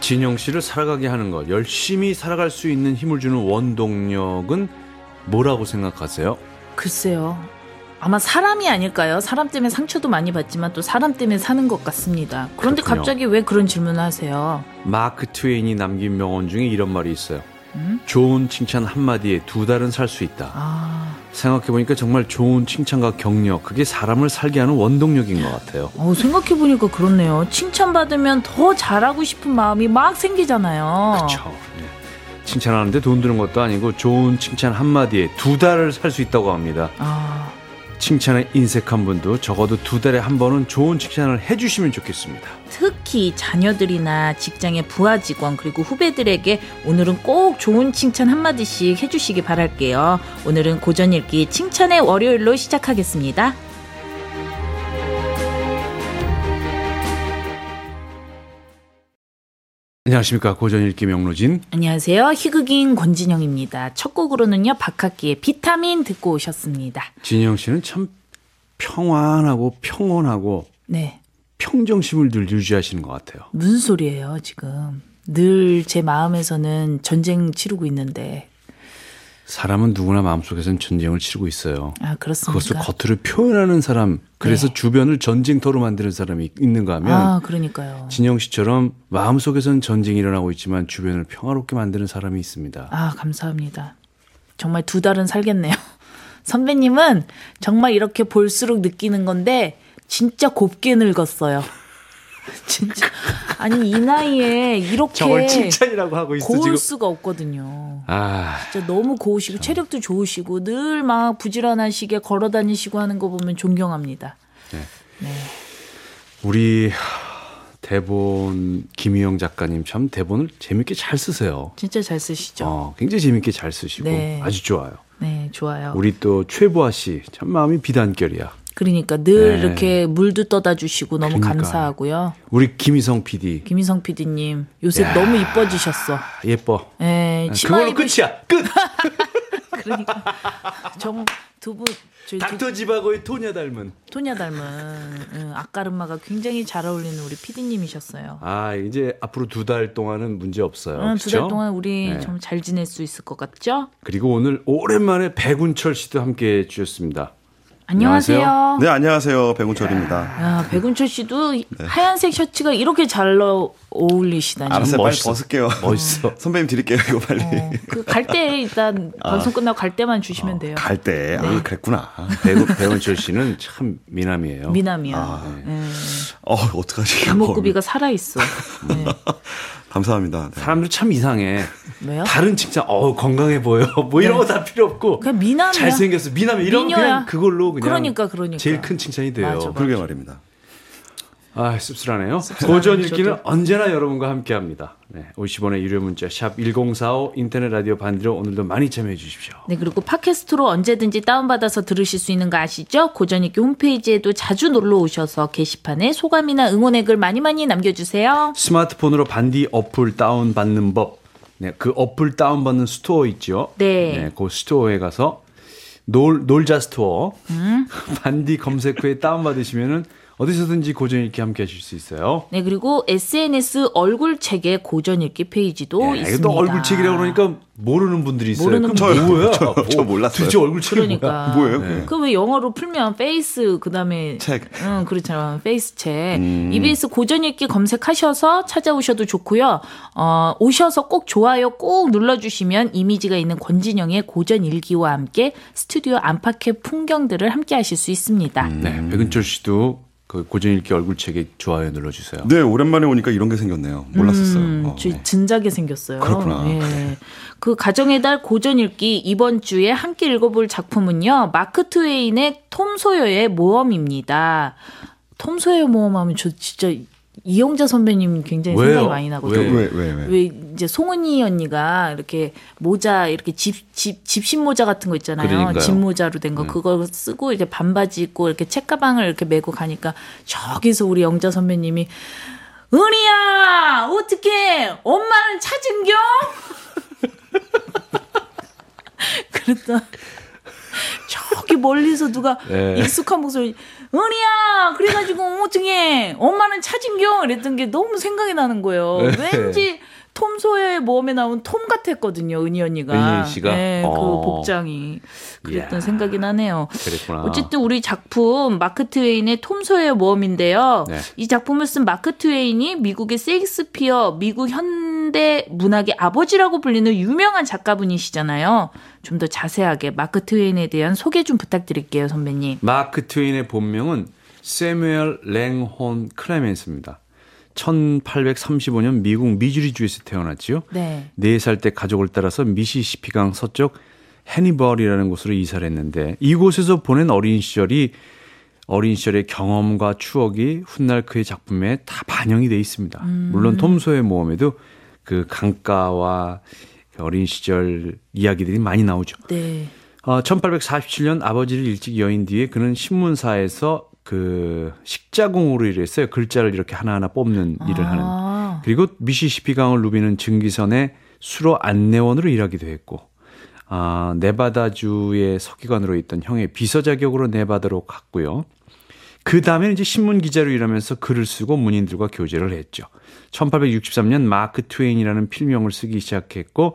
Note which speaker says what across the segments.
Speaker 1: 진영 씨를 살아가게 하는 것, 열심히 살아갈 수 있는 힘을 주는 원동력은 뭐라고 생각하세요?
Speaker 2: 글쎄요. 아마 사람이 아닐까요? 사람 때문에 상처도 많이 받지만 또 사람 때문에 사는 것 같습니다. 그런데
Speaker 1: 그렇군요.
Speaker 2: 갑자기 왜 그런 질문을 하세요?
Speaker 1: 마크 트웨인이 남긴 명언 중에 이런 말이 있어요. 좋은 칭찬 한마디에 2달은 살 수 있다. 생각해보니까 정말 좋은 칭찬과 격려, 그게 사람을 살게 하는 원동력인 것 같아요.
Speaker 2: 생각해보니까 그렇네요. 칭찬받으면 더 잘하고 싶은 마음이 막 생기잖아요.
Speaker 1: 그렇죠. 네. 칭찬하는데 돈 드는 것도 아니고 좋은 칭찬 한마디에 2달을 살 수 있다고 합니다. 칭찬에 인색한 분도 적어도 2달에 한 번은 좋은 칭찬을 해주시면 좋겠습니다.
Speaker 2: 특히 자녀들이나 직장의 부하 직원 그리고 후배들에게 오늘은 꼭 좋은 칭찬 한마디씩 해주시기 바랄게요. 오늘은 고전읽기 칭찬의 월요일로 시작하겠습니다.
Speaker 1: 안녕하십니까, 고전읽기 명로진.
Speaker 2: 안녕하세요, 희극인 권진영입니다. 첫 곡으로는요, 박학기의 비타민 듣고 오셨습니다.
Speaker 1: 진영 씨는 참 평안하고 평온하고
Speaker 2: 네.
Speaker 1: 평정심을 늘 유지하시는 것 같아요.
Speaker 2: 무슨 소리예요 지금. 늘 제 마음에서는 전쟁 치르고 있는데.
Speaker 1: 사람은 누구나 마음속에서는 전쟁을 치르고 있어요.
Speaker 2: 그렇습니까?
Speaker 1: 그것을 겉으로 표현하는 사람, 그래서 네. 주변을 전쟁터로 만드는 사람이 있는가 하면
Speaker 2: 그러니까요.
Speaker 1: 진영 씨처럼 마음속에서는 전쟁이 일어나고 있지만 주변을 평화롭게 만드는 사람이 있습니다.
Speaker 2: 감사합니다. 정말 2달은 살겠네요. 선배님은 정말 이렇게 볼수록 느끼는 건데 진짜 곱게 늙었어요. 진짜 아니 이 나이에 이렇게
Speaker 1: 저걸 칭찬이라고 하고 있어
Speaker 2: 고울
Speaker 1: 지금.
Speaker 2: 수가 없거든요.
Speaker 1: 진짜
Speaker 2: 너무 고우시고 체력도 좋으시고 늘 막 부지런하시게 걸어 다니시고 하는 거 보면 존경합니다. 네.
Speaker 1: 우리 대본 김희영 작가님 참 대본을 재밌게 잘 쓰세요.
Speaker 2: 진짜 잘 쓰시죠.
Speaker 1: 굉장히 재밌게 잘 쓰시고
Speaker 2: 네.
Speaker 1: 아주 좋아요.
Speaker 2: 네, 좋아요.
Speaker 1: 우리 또 최보아 씨 참 마음이 비단결이야.
Speaker 2: 그러니까 늘 이렇게 물도 떠다 주시고 너무 감사하고요.
Speaker 1: 우리 김희성 PD.
Speaker 2: 김희성 PD님 요새 너무 이뻐지셨어.
Speaker 1: 예뻐.
Speaker 2: 네,
Speaker 1: 그걸로 끝이야. 끝.
Speaker 2: 그러니까 두 분
Speaker 1: 닥터지바고의 토냐 닮은
Speaker 2: 앞가르마가 굉장히 잘 어울리는 우리 PD님이셨어요.
Speaker 1: 이제 앞으로 2달 동안은 문제 없어요.
Speaker 2: 2달 동안 우리 좀 잘 지낼 수 있을 것 같죠?
Speaker 1: 그리고 오늘 오랜만에 백운철 씨도 함께해 주셨습니다.
Speaker 2: 안녕하세요.
Speaker 3: 네, 안녕하세요. 백운철입니다.
Speaker 2: 백운철 씨도 하얀색 셔츠가 이렇게 잘 어울리시다니.
Speaker 3: 알았어요. 빨리 벗을게요.
Speaker 1: 멋있어.
Speaker 3: 선배님 드릴게요. 이거 빨리.
Speaker 2: 갈 때 일단 방송 끝나고 갈 때만 주시면 돼요.
Speaker 3: 갈 때.
Speaker 2: 네.
Speaker 3: 그랬구나.
Speaker 1: 백운철 씨는 참 미남이에요.
Speaker 2: 미남이야.
Speaker 3: 어떡하지?
Speaker 2: 이목구비가 살아있어. 네.
Speaker 3: 감사합니다. 네.
Speaker 1: 사람들 참 이상해.
Speaker 2: 왜요?
Speaker 1: 다른 칭찬, 건강해 보여. 뭐 이런 거 다 필요 없고.
Speaker 2: 그냥 미남이야.
Speaker 1: 잘생겼어. 미남이 이런
Speaker 2: 미녀야.
Speaker 1: 그냥 그걸로 그냥.
Speaker 2: 그러니까.
Speaker 1: 제일 큰 칭찬이 돼요.
Speaker 2: 맞아.
Speaker 3: 그러게 말입니다.
Speaker 1: 씁쓸하네요. 고전 읽기는 언제나 여러분과 함께합니다. 50원의 유료 문자 샵 1045 인터넷 라디오 반디로 오늘도 많이 참여해 주십시오.
Speaker 2: 네, 그리고 팟캐스트로 언제든지 다운받아서 들으실 수 있는 거 아시죠? 고전 읽기 홈페이지에도 자주 놀러 오셔서 게시판에 소감이나 응원의 글 많이 남겨주세요.
Speaker 1: 스마트폰으로 반디 어플 다운받는 법. 그 어플 다운받는 스토어 있죠?
Speaker 2: 네.
Speaker 1: 그 스토어에 가서 놀자 스토어 반디 검색 후에 다운받으시면은 어디서든지 고전 읽기 함께 하실 수 있어요.
Speaker 2: 네, 그리고 SNS 얼굴책에 고전 읽기 페이지도 있습니다.
Speaker 1: 또 얼굴책이라고 그러니까 모르는 분들이 있어요.
Speaker 2: 모르는
Speaker 1: 그럼 뭐야?
Speaker 3: 저 몰랐어요.
Speaker 1: 도대체 얼굴책이
Speaker 2: 그러니까.
Speaker 3: 뭐예요?
Speaker 2: 그 왜 영어로 풀면 페이스 그다음에
Speaker 3: 책.
Speaker 2: 그렇잖아. 페이스 책. EBS 고전 읽기 검색하셔서 찾아오셔도 좋고요. 오셔서 꼭 좋아요 꼭 눌러주시면 이미지가 있는 권진영의 고전 읽기와 함께 스튜디오 안팎의 풍경들을 함께 하실 수 있습니다.
Speaker 1: 백은철 씨도 그 고전 읽기 얼굴책에 좋아요 눌러주세요.
Speaker 3: 네, 오랜만에 오니까 이런 게 생겼네요. 몰랐었어요.
Speaker 2: 진작에 생겼어요.
Speaker 3: 그렇구나.
Speaker 2: 네. 그 가정의 달 고전 읽기 이번 주에 함께 읽어볼 작품은요. 마크 트웨인의 톰 소여의 모험입니다. 톰 소여 모험하면 저 진짜 이영자 선배님 굉장히
Speaker 1: 왜요?
Speaker 2: 생각이 많이 나거든요.
Speaker 3: 왜?
Speaker 2: 이제 송은이 언니가 이렇게 모자 이렇게 집신 모자 같은 거 있잖아요.
Speaker 1: 그러니까요.
Speaker 2: 집 모자로 된 거 그거 쓰고 이제 반바지 입고 이렇게 책가방을 이렇게 메고 가니까 저기서 우리 영자 선배님이 은희야 어떡해 엄마는 찾은겨? 그랬다. 저기 멀리서 누가 익숙한 목소리 은희야 그래가지고 어머증에 엄마는 차진경 이랬던 게 너무 생각이 나는 거예요. 왠지 톰 소여의 모험에 나온 톰 같았거든요. 은희 언니가.
Speaker 1: 은희 씨가?
Speaker 2: 네, 그 복장이. 그랬던
Speaker 1: 이야,
Speaker 2: 생각이 나네요.
Speaker 1: 그랬구나.
Speaker 2: 어쨌든 우리 작품 마크 트웨인의 톰 소여의 모험인데요.
Speaker 1: 네.
Speaker 2: 이 작품을 쓴 마크 트웨인이 미국의 세익스피어, 미국 현대 문학의 아버지라고 불리는 유명한 작가분이시잖아요. 좀 더 자세하게 마크 트웨인에 대한 소개 좀 부탁드릴게요, 선배님.
Speaker 1: 마크 트웨인의 본명은 세뮤얼 랭혼 클레멘스입니다. 1835년 미국 미주리주에서 태어났지요.
Speaker 2: 네.
Speaker 1: 4살 때 가족을 따라서 미시시피강 서쪽 해니벌이라는 곳으로 이사를 했는데 이곳에서 보낸 어린 시절의 경험과 추억이 훗날 그의 작품에 다 반영이 돼 있습니다. 물론 톰 소여의 모험에도 그 강가와 어린 시절 이야기들이 많이 나오죠.
Speaker 2: 네.
Speaker 1: 1847년 아버지를 일찍 여인 뒤에 그는 신문사에서 그 식자공으로 일했어요. 글자를 이렇게 하나하나 뽑는 일을 하는. 그리고 미시시피강을 누비는 증기선의 수로 안내원으로 일하기도 했고 네바다주의 서기관으로 있던 형의 비서 자격으로 네바다로 갔고요. 그 다음에 이제 신문 기자로 일하면서 글을 쓰고 문인들과 교제를 했죠. 1863년 마크 트웨인이라는 필명을 쓰기 시작했고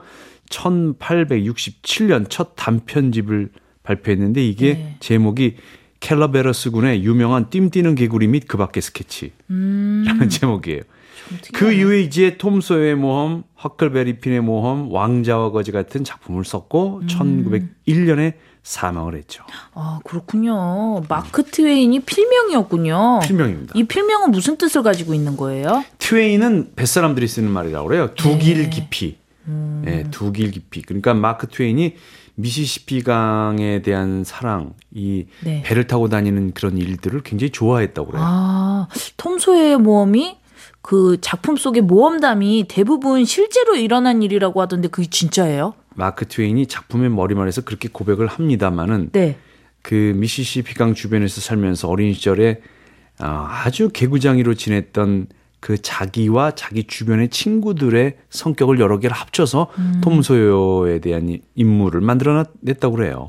Speaker 1: 1867년 첫 단편집을 발표했는데 이게 제목이 캘러베러스 군의 유명한 뜀뛰는 개구리 및 그 밖의 스케치라는 제목이에요. 그 이후에 이제 톰 소여의 모험, 허클베리 핀의 모험, 왕자와 거지 같은 작품을 썼고 1901년에 사망을 했죠.
Speaker 2: 아, 그렇군요. 마크 트웨인이 필명이었군요.
Speaker 1: 필명입니다.
Speaker 2: 이 필명은 무슨 뜻을 가지고 있는 거예요?
Speaker 1: 트웨인은 뱃사람들이 쓰는 말이라고 그래요. 두 길 깊이. 네, 두 길 깊이. 그러니까 마크 트웨인이 미시시피강에 대한 사랑, 이 배를 타고 다니는 그런 일들을 굉장히 좋아했다고 그래요.
Speaker 2: 아, 톰 소여의 모험이 그 작품 속의 모험담이 대부분 실제로 일어난 일이라고 하던데 그게 진짜예요?
Speaker 1: 마크 트웨인이 작품의 머리말에서 그렇게 고백을 합니다마는 그 미시시피강 주변에서 살면서 어린 시절에 아주 개구장이로 지냈던 그 자기와 자기 주변의 친구들의 성격을 여러 개를 합쳐서 톰 소여에 대한 인물을 만들어냈다고 그래요.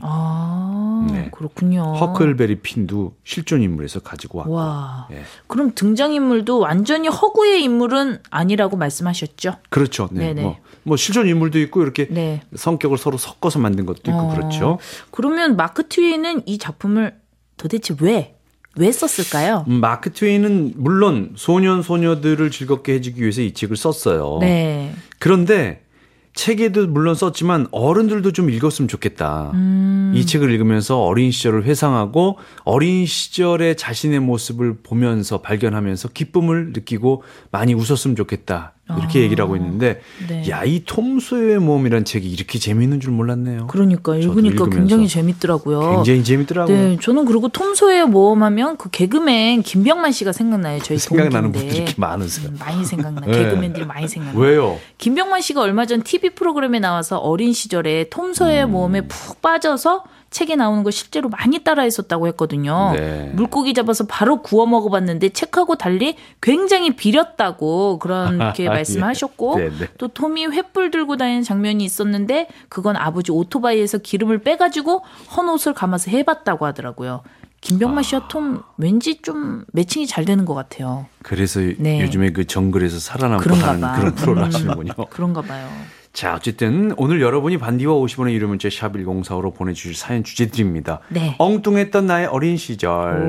Speaker 2: 네. 그렇군요.
Speaker 1: 허클베리 핀도 실존 인물에서 가지고 왔고.
Speaker 2: 와. 그럼 등장인물도 완전히 허구의 인물은 아니라고 말씀하셨죠?
Speaker 1: 그렇죠. 네. 뭐 실존 인물도 있고 이렇게 성격을 서로 섞어서 만든 것도 있고 그렇죠.
Speaker 2: 그러면 마크 트웨인은 이 작품을 도대체 왜 썼을까요?
Speaker 1: 마크 트웨인은 물론 소년 소녀들을 즐겁게 해주기 위해서 이 책을 썼어요.
Speaker 2: 네.
Speaker 1: 그런데 책에도 물론 썼지만 어른들도 좀 읽었으면 좋겠다. 이 책을 읽으면서 어린 시절을 회상하고 어린 시절의 자신의 모습을 보면서 발견하면서 기쁨을 느끼고 많이 웃었으면 좋겠다. 이렇게 얘기를 하고 있는데 야, 이 톰 소여의 모험이라는 책이 이렇게 재미있는 줄 몰랐네요.
Speaker 2: 그러니까 읽으니까 굉장히 재밌더라고요.
Speaker 1: 굉장히 재밌더라고요.
Speaker 2: 네, 저는 그리고 톰 소여의 모험하면 그 개그맨 김병만 씨가 생각나요. 저희
Speaker 1: 생각나는
Speaker 2: 동기인데.
Speaker 1: 분들이 이렇게 많으세요.
Speaker 2: 많이 생각나. 개그맨들이 많이 생각나.
Speaker 1: 왜요?
Speaker 2: 김병만 씨가 얼마 전 TV 프로그램에 나와서 어린 시절에 톰 소여의 모험에 푹 빠져서 책에 나오는 거 실제로 많이 따라했었다고 했거든요. 물고기 잡아서 바로 구워 먹어봤는데 책하고 달리 굉장히 비렸다고 그렇게 말씀하셨고 또 톰이 횃불 들고 다니는 장면이 있었는데 그건 아버지 오토바이에서 기름을 빼가지고 헌 옷을 감아서 해봤다고 하더라고요. 김병만 씨와 톰 왠지 좀 매칭이 잘 되는 것 같아요.
Speaker 1: 그래서 요즘에 그 정글에서 살아남고 하는 그런 프로를 하시는군요.
Speaker 2: 그런가 봐요.
Speaker 1: 자, 어쨌든 오늘 여러분이 반디와 50원의 유료 문자 샵 1045로 보내주실 사연 주제드립니다. 엉뚱했던 나의 어린 시절.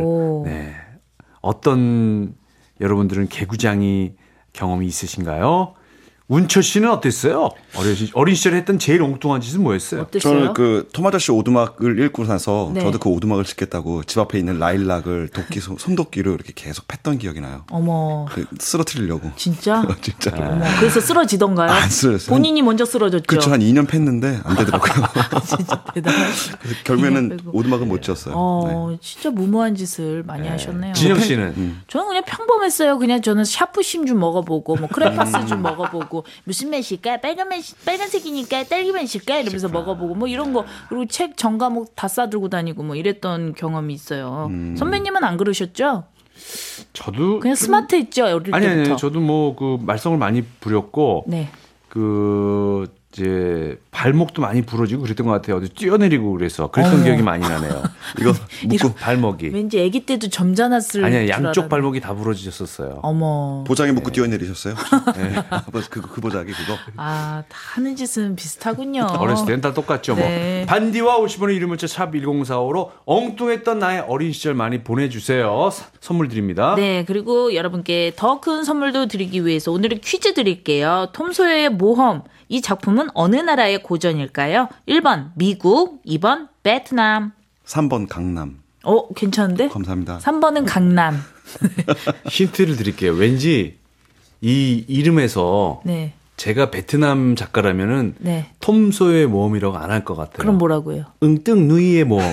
Speaker 1: 어떤 여러분들은 개구장이 경험이 있으신가요? 운철 씨는 어땠어요? 어린 시절에 했던 제일 엉뚱한 짓은 뭐였어요?
Speaker 2: 어땠어요?
Speaker 3: 저는 그 톰 아저씨 오두막을 읽고 나서 저도 그 오두막을 짓겠다고 집 앞에 있는 라일락을 손도끼로 이렇게 계속 팼던 기억이 나요.
Speaker 2: 어머.
Speaker 3: 쓰러뜨리려고.
Speaker 2: 진짜?
Speaker 3: 진짜.
Speaker 2: 어머. 그래서 쓰러지던가요?
Speaker 3: 안 쓰러졌어요.
Speaker 2: 본인이 먼저 쓰러졌죠?
Speaker 3: 그렇죠. 한 2년 팼는데 안 되더라고요.
Speaker 2: 진짜 대단하다.
Speaker 3: 그래서 결국에는 오두막을 못 지었어요.
Speaker 2: 진짜 무모한 짓을 많이 하셨네요.
Speaker 1: 진영 씨는?
Speaker 2: 저는 그냥 평범했어요. 그냥 저는 샤프심 좀 먹어보고 뭐 크레파스 좀 먹어보고 무슨 맛일까? 빨간색이니까 딸기 맛일까? 이러면서 먹어보고 뭐 이런 거 그리고 책 전과목 다 싸들고 다니고 뭐 이랬던 경험이 있어요. 선배님은 안 그러셨죠?
Speaker 1: 저도
Speaker 2: 그냥 스마트했죠. 어릴 때부터.
Speaker 1: 아니 저도 뭐 그 말썽을 많이 부렸고 그 이제 발목도 많이 부러지고 그랬던 것 같아요. 어디 뛰어내리고 그래서 그랬던 기억이 많이 나네요. 이거 묶고 발목이.
Speaker 2: 왠지 아기 때도 점잖았을
Speaker 1: 아니야, 양쪽 발목이 다 부러지셨었어요.
Speaker 2: 어머.
Speaker 3: 보자기 묶고 뛰어내리셨어요? 네. 그 보자기 그거.
Speaker 2: 다 하는 짓은 비슷하군요.
Speaker 1: 어렸을 때는 다 똑같죠.
Speaker 2: 네.
Speaker 1: 뭐. 반디와 50원의 유료 문자 샵 1045로 엉뚱했던 나의 어린 시절 많이 보내주세요. 선물 드립니다.
Speaker 2: 네, 그리고 여러분께 더 큰 선물도 드리기 위해서 오늘은 퀴즈 드릴게요. 톰 소여의 모험. 이 작품은 어느 나라의 고전일까요? 1번 미국, 2번 베트남.
Speaker 3: 3번 강남.
Speaker 2: 괜찮은데?
Speaker 3: 감사합니다.
Speaker 2: 3번은 강남.
Speaker 1: 힌트를 드릴게요. 왠지 이 이름에서
Speaker 2: 네.
Speaker 1: 제가 베트남 작가라면은
Speaker 2: 네.
Speaker 1: 톰 소여의 모험이라고 안 할 것 같아요.
Speaker 2: 그럼 뭐라고요?
Speaker 1: 응ตึ 누이의 모험.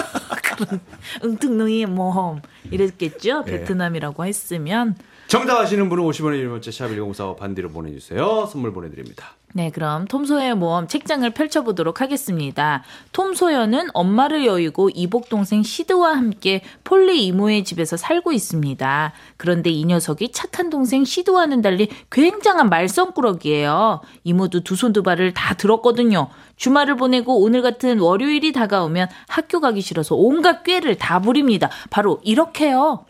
Speaker 2: 응ตึ누이의 모험 이랬겠죠?
Speaker 1: 네.
Speaker 2: 베트남이라고 했으면.
Speaker 1: 정답 아시는 분은 50원의 유료 문자 샵 1045 반디로 보내주세요. 선물 보내드립니다.
Speaker 2: 네, 그럼 톰 소여의 모험 책장을 펼쳐보도록 하겠습니다. 톰 소여는 엄마를 여의고 이복 동생 시드와 함께 폴리 이모의 집에서 살고 있습니다. 그런데 이 녀석이 착한 동생 시드와는 달리 굉장한 말썽꾸러기예요. 이모도 두 손 두 발을 다 들었거든요. 주말을 보내고 오늘 같은 월요일이 다가오면 학교 가기 싫어서 온갖 꾀를 다 부립니다. 바로 이렇게요.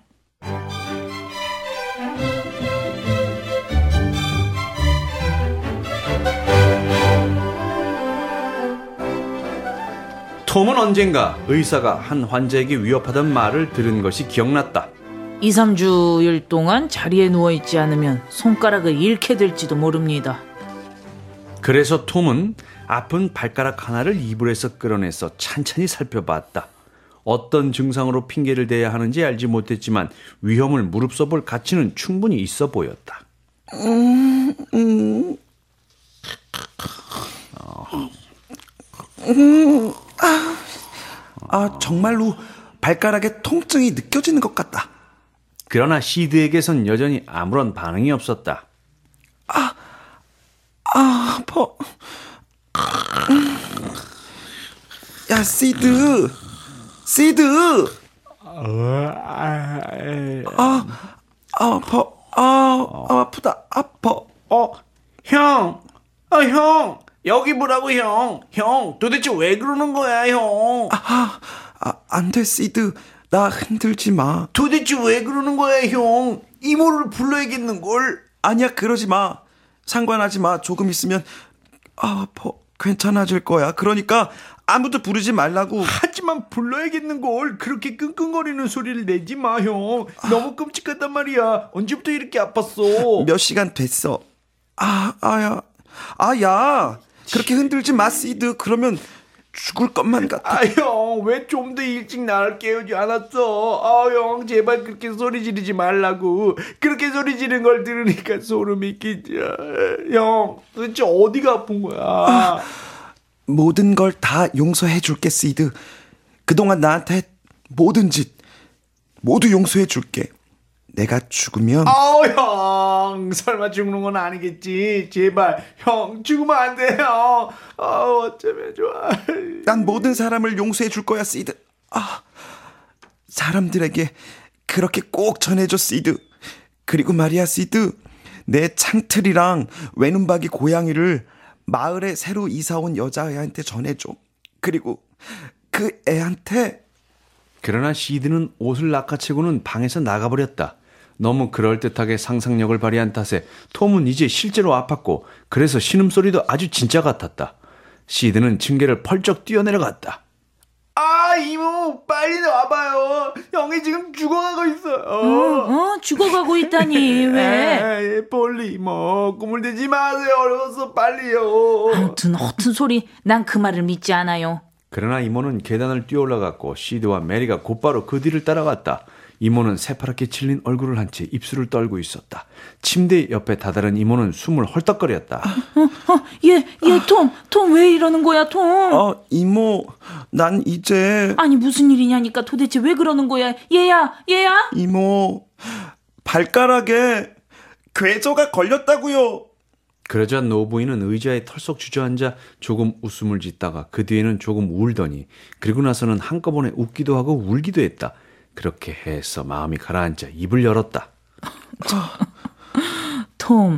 Speaker 1: 톰은 언젠가 의사가 한 환자에게 위협하던 말을 들은 것이 기억났다.
Speaker 2: 2, 3주일 동안 자리에 누워있지 않으면 손가락을 잃게 될지도 모릅니다.
Speaker 1: 그래서 톰은 아픈 발가락 하나를 이불에서 끌어내서 찬찬히 살펴봤다. 어떤 증상으로 핑계를 대야 하는지 알지 못했지만 위험을 무릅써 볼 가치는 충분히 있어 보였다.
Speaker 3: 정말로 발가락에 통증이 느껴지는 것 같다.
Speaker 1: 그러나 시드에게선 여전히 아무런 반응이 없었다.
Speaker 3: 아파. 야, 시드. 아파. 아프다. 아파.
Speaker 1: 형, 여기 보라고 형, 도대체 왜 그러는 거야, 형?
Speaker 3: 안 돼, 시드. 나 흔들지 마.
Speaker 1: 도대체 왜 그러는 거야, 형? 이모를 불러야겠는걸?
Speaker 3: 아니야, 그러지 마. 상관하지 마. 조금 있으면 아파. 괜찮아질 거야. 그러니까 아무도 부르지 말라고.
Speaker 1: 하지만 불러야겠는걸. 그렇게 끙끙거리는 소리를 내지 마, 형. 너무 끔찍하단 말이야. 언제부터 이렇게 아팠어?
Speaker 3: 몇 시간 됐어. 야. 그렇게 흔들지 마, 시드. 그러면 죽을 것만 같아.
Speaker 1: 형, 왜 좀 더 일찍 나를 깨우지 않았어? 형, 제발 그렇게 소리 지르지 말라고. 그렇게 소리 지르는 걸 들으니까 소름이 끼쳐. 형, 도대체 어디가 아픈 거야?
Speaker 3: 모든 걸 다 용서해 줄게, 시드. 그동안 나한테 모든 짓 모두 용서해 줄게. 내가 죽으면
Speaker 1: 형, 설마 죽는 건 아니겠지? 제발 형, 죽으면 안 돼요. 어쩌면 좋아.
Speaker 3: 난 모든 사람을 용서해 줄 거야, 시드. 사람들에게 그렇게 꼭 전해줘, 시드. 그리고 말이야, 시드. 내 창틀이랑 외눈박이 고양이를 마을에 새로 이사온 여자애한테 전해줘. 그리고 그 애한테.
Speaker 1: 그러나 시드는 옷을 낚아채고는 방에서 나가버렸다. 너무 그럴듯하게 상상력을 발휘한 탓에 톰은 이제 실제로 아팠고 그래서 신음소리도 아주 진짜 같았다. 시드는 층계를 펄쩍 뛰어내려갔다. 이모, 빨리 와봐요. 형이 지금 죽어가고 있어요.
Speaker 2: 죽어가고 있다니. 왜?
Speaker 1: 폴리 이모, 꿈을 대지 마세요. 어려워서 빨리요.
Speaker 2: 아무튼 허튼 소리. 난 그 말을 믿지 않아요.
Speaker 1: 그러나 이모는 계단을 뛰어올라갔고 시드와 메리가 곧바로 그 뒤를 따라갔다. 이모는 새파랗게 칠린 얼굴을 한 채 입술을 떨고 있었다. 침대 옆에 다다른 이모는 숨을 헐떡거렸다.
Speaker 2: 톰 왜 이러는 거야, 톰?
Speaker 3: 이모, 난 이제.
Speaker 2: 아니, 무슨 일이냐니까. 도대체 왜 그러는 거야? 얘야.
Speaker 3: 이모, 발가락에 괴저가 걸렸다고요.
Speaker 1: 그러자 노부인은 의자에 털썩 주저앉아 조금 웃음을 짓다가 그 뒤에는 조금 울더니 그리고 나서는 한꺼번에 웃기도 하고 울기도 했다. 그렇게 해서 마음이 가라앉아 입을 열었다.
Speaker 2: 톰,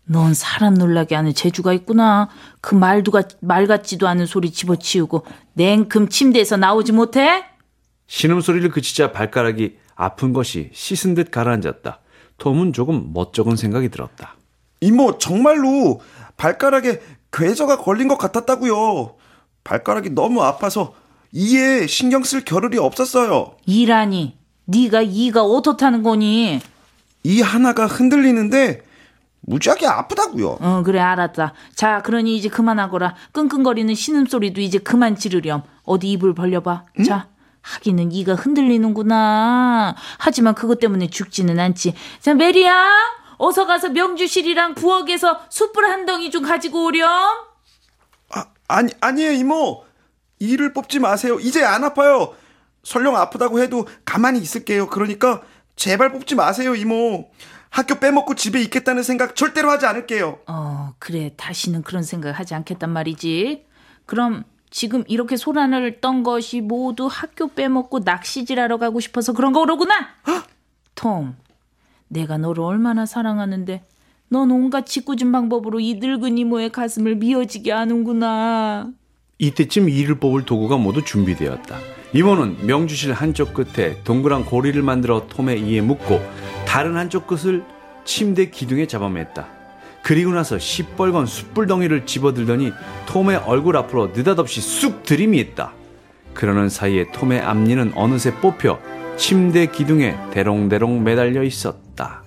Speaker 2: 넌 사람 놀라게 하는 재주가 있구나. 그 말 같지도 않은 소리 집어치우고 냉큼 침대에서 나오지 못해?
Speaker 1: 신음소리를 그치자 발가락이 아픈 것이 씻은 듯 가라앉았다. 톰은 조금 멋쩍은 생각이 들었다.
Speaker 3: 이모, 정말로 발가락에 괴저가 걸린 것 같았다고요. 발가락이 너무 아파서 이에 신경 쓸 겨를이 없었어요.
Speaker 2: 이라니, 네가 이가 어떻다는 거니?
Speaker 3: 이 하나가 흔들리는데 무지하게 아프다고요.
Speaker 2: 그래, 알았다. 자, 그러니 이제 그만하거라. 끙끙거리는 신음소리도 이제 그만 지르렴. 어디 입을 벌려봐. 응? 자, 하기는 이가 흔들리는구나. 하지만 그것 때문에 죽지는 않지. 자, 메리야, 어서 가서 명주실이랑 부엌에서 숯불 한 덩이 좀 가지고 오렴.
Speaker 3: 아니에요, 이모. 이를 뽑지 마세요. 이제 안 아파요. 설령 아프다고 해도 가만히 있을게요. 그러니까 제발 뽑지 마세요, 이모. 학교 빼먹고 집에 있겠다는 생각 절대로 하지 않을게요.
Speaker 2: 그래. 다시는 그런 생각 하지 않겠단 말이지. 그럼 지금 이렇게 소란을 떤 것이 모두 학교 빼먹고 낚시질하러 가고 싶어서 그런 거로구나. 톰, 내가 너를 얼마나 사랑하는데 넌 온갖 짓궂은 방법으로 이 늙은 이모의 가슴을 미어지게 하는구나.
Speaker 1: 이때쯤 이를 뽑을 도구가 모두 준비되었다. 이모는 명주실 한쪽 끝에 동그란 고리를 만들어 톰의 이에 묶고 다른 한쪽 끝을 침대 기둥에 잡아맸다. 그리고 나서 시뻘건 숯불덩이를 집어들더니 톰의 얼굴 앞으로 느닷없이 쑥 들이미했다. 그러는 사이에 톰의 앞니는 어느새 뽑혀 침대 기둥에 대롱대롱 매달려 있었다.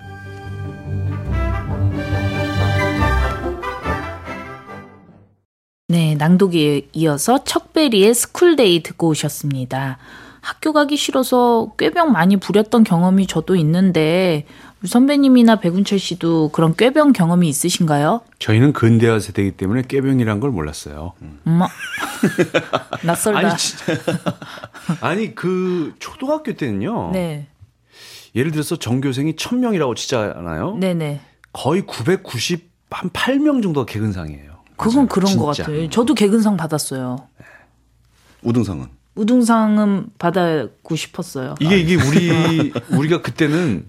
Speaker 2: 네, 낭독에 이어서 척베리의 스쿨데이 듣고 오셨습니다. 학교 가기 싫어서 꾀병 많이 부렸던 경험이 저도 있는데 우리 선배님이나 백운철 씨도 그런 꾀병 경험이 있으신가요?
Speaker 1: 저희는 근대화 세대이기 때문에 꾀병이란 걸 몰랐어요.
Speaker 2: 엄마, 낯설다.
Speaker 1: 아니 그 초등학교 때는요.
Speaker 2: 네.
Speaker 1: 예를 들어서 전교생이 1000명이라고 치잖아요.
Speaker 2: 네네.
Speaker 1: 거의 998명 정도가 개근상이에요.
Speaker 2: 그건
Speaker 1: 맞아요.
Speaker 2: 그런
Speaker 1: 진짜.
Speaker 2: 것 같아요. 저도 개근상 받았어요.
Speaker 3: 우등상은?
Speaker 2: 우등상은 받고 싶었어요.
Speaker 1: 이게 우리가 그때는